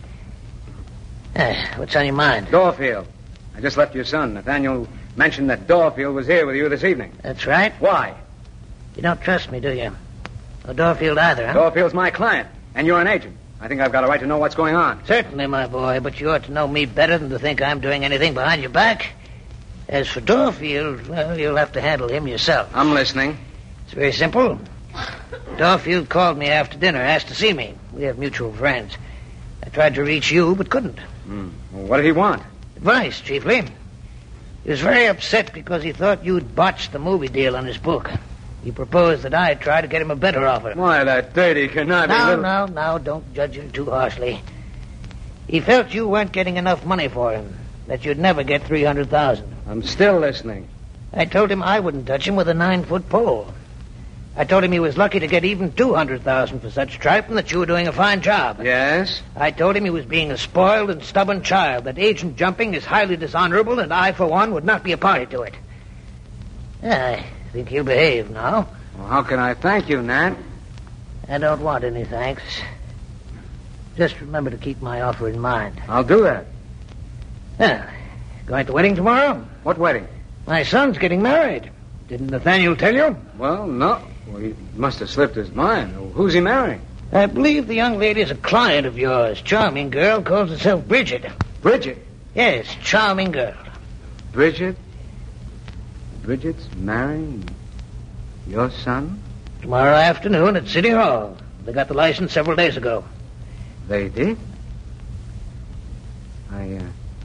Eh, what's on your mind? Dorfield. I just left your son. Nathaniel mentioned that Dorfield was here with you this evening. That's right. Why? You don't trust me, do you? Or Dorfield either, huh? Dorfield's my client, and you're an agent. I think I've got a right to know what's going on. Certainly, my boy, but you ought to know me better than to think I'm doing anything behind your back. As for Dorfield, well, you'll have to handle him yourself. I'm listening. It's very simple. Dorfield called me after dinner, asked to see me. We have mutual friends. I tried to reach you, but couldn't. Hmm. Well, what did he want? Advice, chiefly. He was very upset because he thought you'd botched the movie deal on his book. He proposed that I try to get him a better offer. Why, that dirty conniving No, little... no, no, don't judge him too harshly. He felt you weren't getting enough money for him, that you'd never get three hundred thousand dollars. I'm still listening. I told him I wouldn't touch him with a nine-foot pole. I told him he was lucky to get even two hundred thousand dollars for such tripe and that you were doing a fine job. Yes? I told him he was being a spoiled and stubborn child, that agent jumping is highly dishonorable, and I, for one, would not be a party to it. I think he'll behave now. Well, how can I thank you, Nat? I don't want any thanks. Just remember to keep my offer in mind. I'll do that. Yeah. Going to the wedding tomorrow? What wedding? My son's getting married. Didn't Nathaniel tell you? Well, no. Well, he must have slipped his mind. Who's he marrying? I believe the young lady is a client of yours. Charming girl, calls herself Bridget. Bridget? Yes, charming girl. Bridget? Bridget's marrying your son? Tomorrow afternoon at City Hall. They got the license several days ago. They did? I, uh...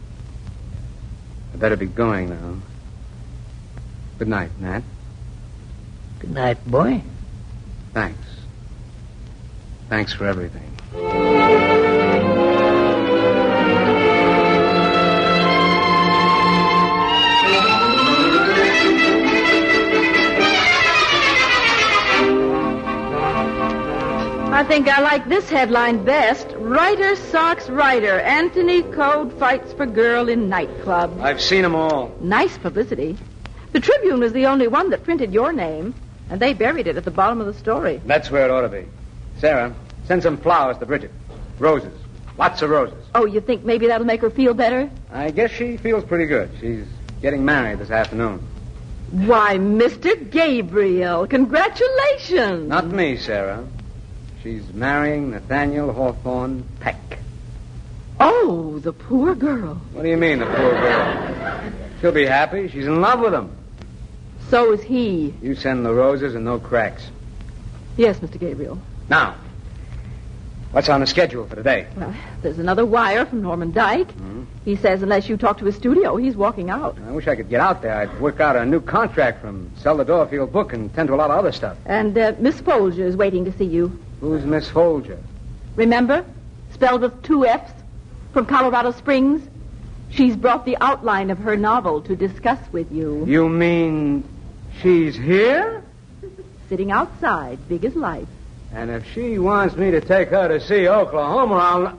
I better be going now. Good night, Nat. Good night, boy. Thanks. Thanks for everything. I think I like this headline best. Writer socks writer. Anthony Code fights for girl in nightclub. I've seen them all. Nice publicity. The Tribune was the only one that printed your name, and they buried it at the bottom of the story. That's where it ought to be. Sarah, send some flowers to Bridget. Roses. Lots of roses. Oh, you think maybe that'll make her feel better? I guess she feels pretty good. She's getting married this afternoon. Why, Mister Gabriel, congratulations. Not me, Sarah. She's marrying Nathaniel Hawthorne Peck. Oh, the poor girl. What do you mean, the poor girl? She'll be happy. She's in love with him. So is he. You send the roses and no cracks. Yes, Mister Gabriel. Now, what's on the schedule for today? Well, there's another wire from Norman Dyke. Mm-hmm. He says unless you talk to his studio, he's walking out. I wish I could get out there. I'd work out a new contract from sell the Dorfield book and tend to a lot of other stuff. And uh, Miss Folger is waiting to see you. Who's Miss Folger? Remember? Spelled with two F's. From Colorado Springs. She's brought the outline of her novel to discuss with you. You mean she's here? Sitting outside, big as life. And if she wants me to take her to see Oklahoma, I'll...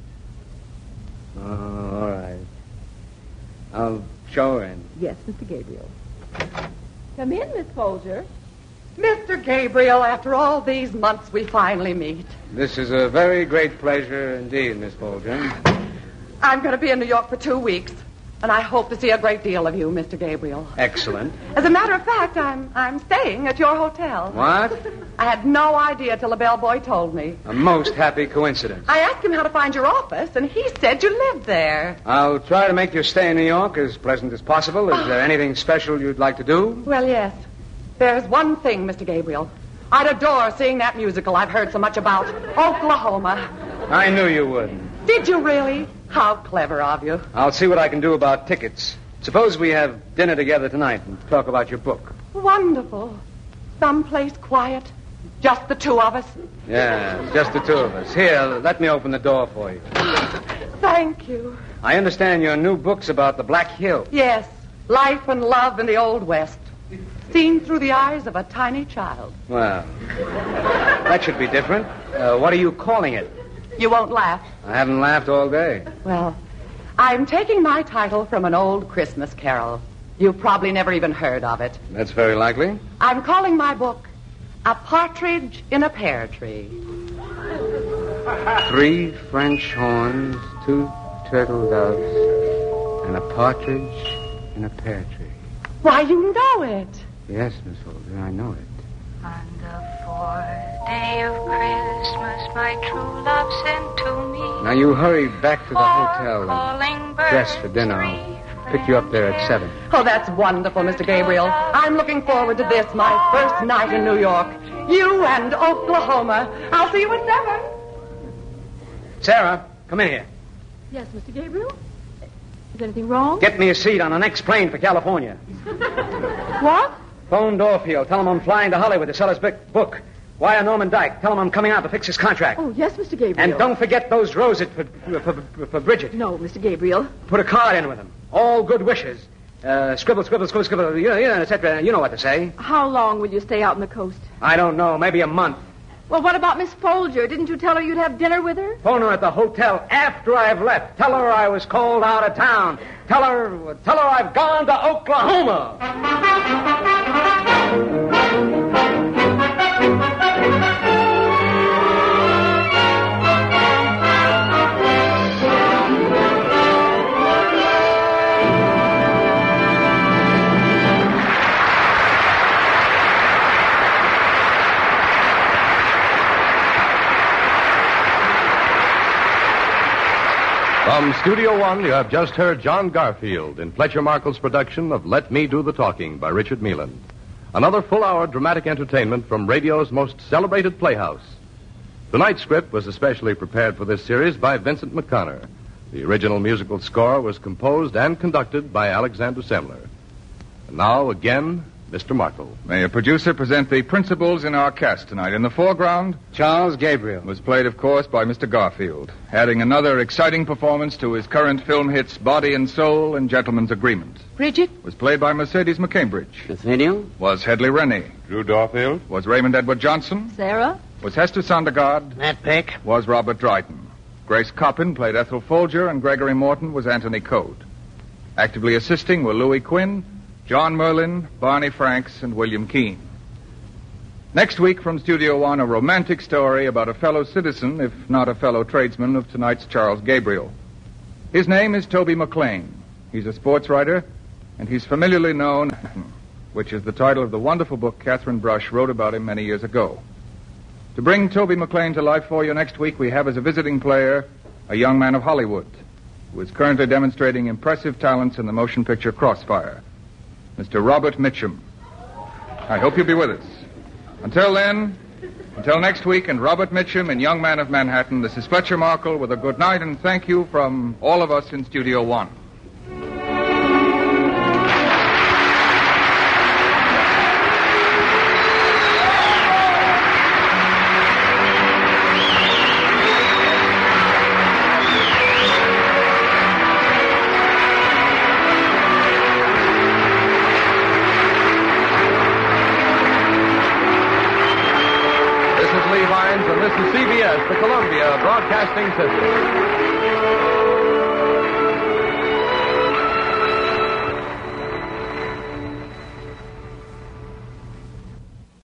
Oh, all right. I'll show her in. Yes, Mister Gabriel. Come in, Miss Folger. Mister Gabriel, after all these months, we finally meet. This is a very great pleasure indeed, Miss Folger. I'm going to be in New York for two weeks, and I hope to see a great deal of you, Mister Gabriel. Excellent. As a matter of fact, I'm I'm staying at your hotel. What? I had no idea till the bellboy told me. A most happy coincidence. I asked him how to find your office, and he said you lived there. I'll try to make your stay in New York as pleasant as possible. Is there anything special you'd like to do? Well, yes. There's one thing, Mister Gabriel. I'd adore seeing that musical I've heard so much about, Oklahoma. I knew you would. Did you really? How clever of you. I'll see what I can do about tickets. Suppose we have dinner together tonight and talk about your book. Wonderful. Someplace quiet. Just the two of us. Yeah, just the two of us. Here, let me open the door for you. Thank you. I understand your new book's about the Black Hill. Yes. Life and love in the Old West. Seen through the eyes of a tiny child. Well, that should be different. Uh, what are you calling it? You won't laugh. I haven't laughed all day. Well, I'm taking my title from an old Christmas carol. You've probably never even heard of it. That's very likely. I'm calling my book A partridge in a pear tree. Three French horns, two turtle doves, and a partridge in a pear tree. Why, you know it. Yes, Miss Holder, I know it. On the fourth day of Christmas, my true love sent to me. Now you hurry back to the hotel calling and dress for dinner. I'll pick you up there at seven. Oh, that's wonderful, Mister Gabriel. I'm looking forward to this, my first night in New York. You and Oklahoma. I'll see you at seven. Sarah, come in here. Yes, Mister Gabriel? Is anything wrong? Get me a seat on the next plane for California. What? Phone Dorfield. Tell him I'm flying to Hollywood to sell his big book. Wire Norman Dyke. Tell him I'm coming out to fix his contract. Oh, yes, Mister Gabriel. And don't forget those roses for, for, for, for Bridget. No, Mister Gabriel. Put a card in with them. All good wishes. Uh, scribble, scribble, scribble, scribble, you know, you know, et cetera. You know what to say. How long will you stay out on the coast? I don't know. Maybe a month. Well, what about Miss Folger? Didn't you tell her you'd have dinner with her? Phone her at the hotel after I've left. Tell her I was called out of town. Tell her, tell her I've gone to Oklahoma. From Studio One, you have just heard John Garfield in Fletcher Markle's production of Let Me Do the Talking by Richard Meeland. Another full-hour dramatic entertainment from radio's most celebrated playhouse. Tonight's script was especially prepared for this series by Vincent McConnor. The original musical score was composed and conducted by Alexander Semler. And now, again, Mister Markle. May a producer present the principals in our cast tonight. In the foreground, Charles Gabriel was played, of course, by Mister Garfield, adding another exciting performance to his current film hits Body and Soul and Gentleman's Agreement. Bridget Was played by Mercedes McCambridge. Nathaniel Was Hedley Rennie. Drew Dorfield. Was Raymond Edward Johnson. Sarah? Was Hester Sondergaard. Matt Peck. Was Robert Dryden. Grace Coppin played Ethel Folger, and Gregory Morton was Anthony Code. Actively assisting were Louis Quinn, John Merlin, Barney Franks, and William Keane. Next week from Studio One, a romantic story about a fellow citizen, if not a fellow tradesman, of tonight's Charles Gabriel. His name is Toby McLean. He's a sports writer, and he's familiarly known, which is the title of the wonderful book Catherine Brush wrote about him many years ago. To bring Toby McLean to life for you next week, we have as a visiting player a young man of Hollywood who is currently demonstrating impressive talents in the motion picture Crossfire. Mister Robert Mitchum. I hope you'll be with us. Until then, until next week, and Robert Mitchum and Young Man of Manhattan, this is Fletcher Markle with a good night and thank you from all of us in Studio One. This is C B S, the Columbia Broadcasting System.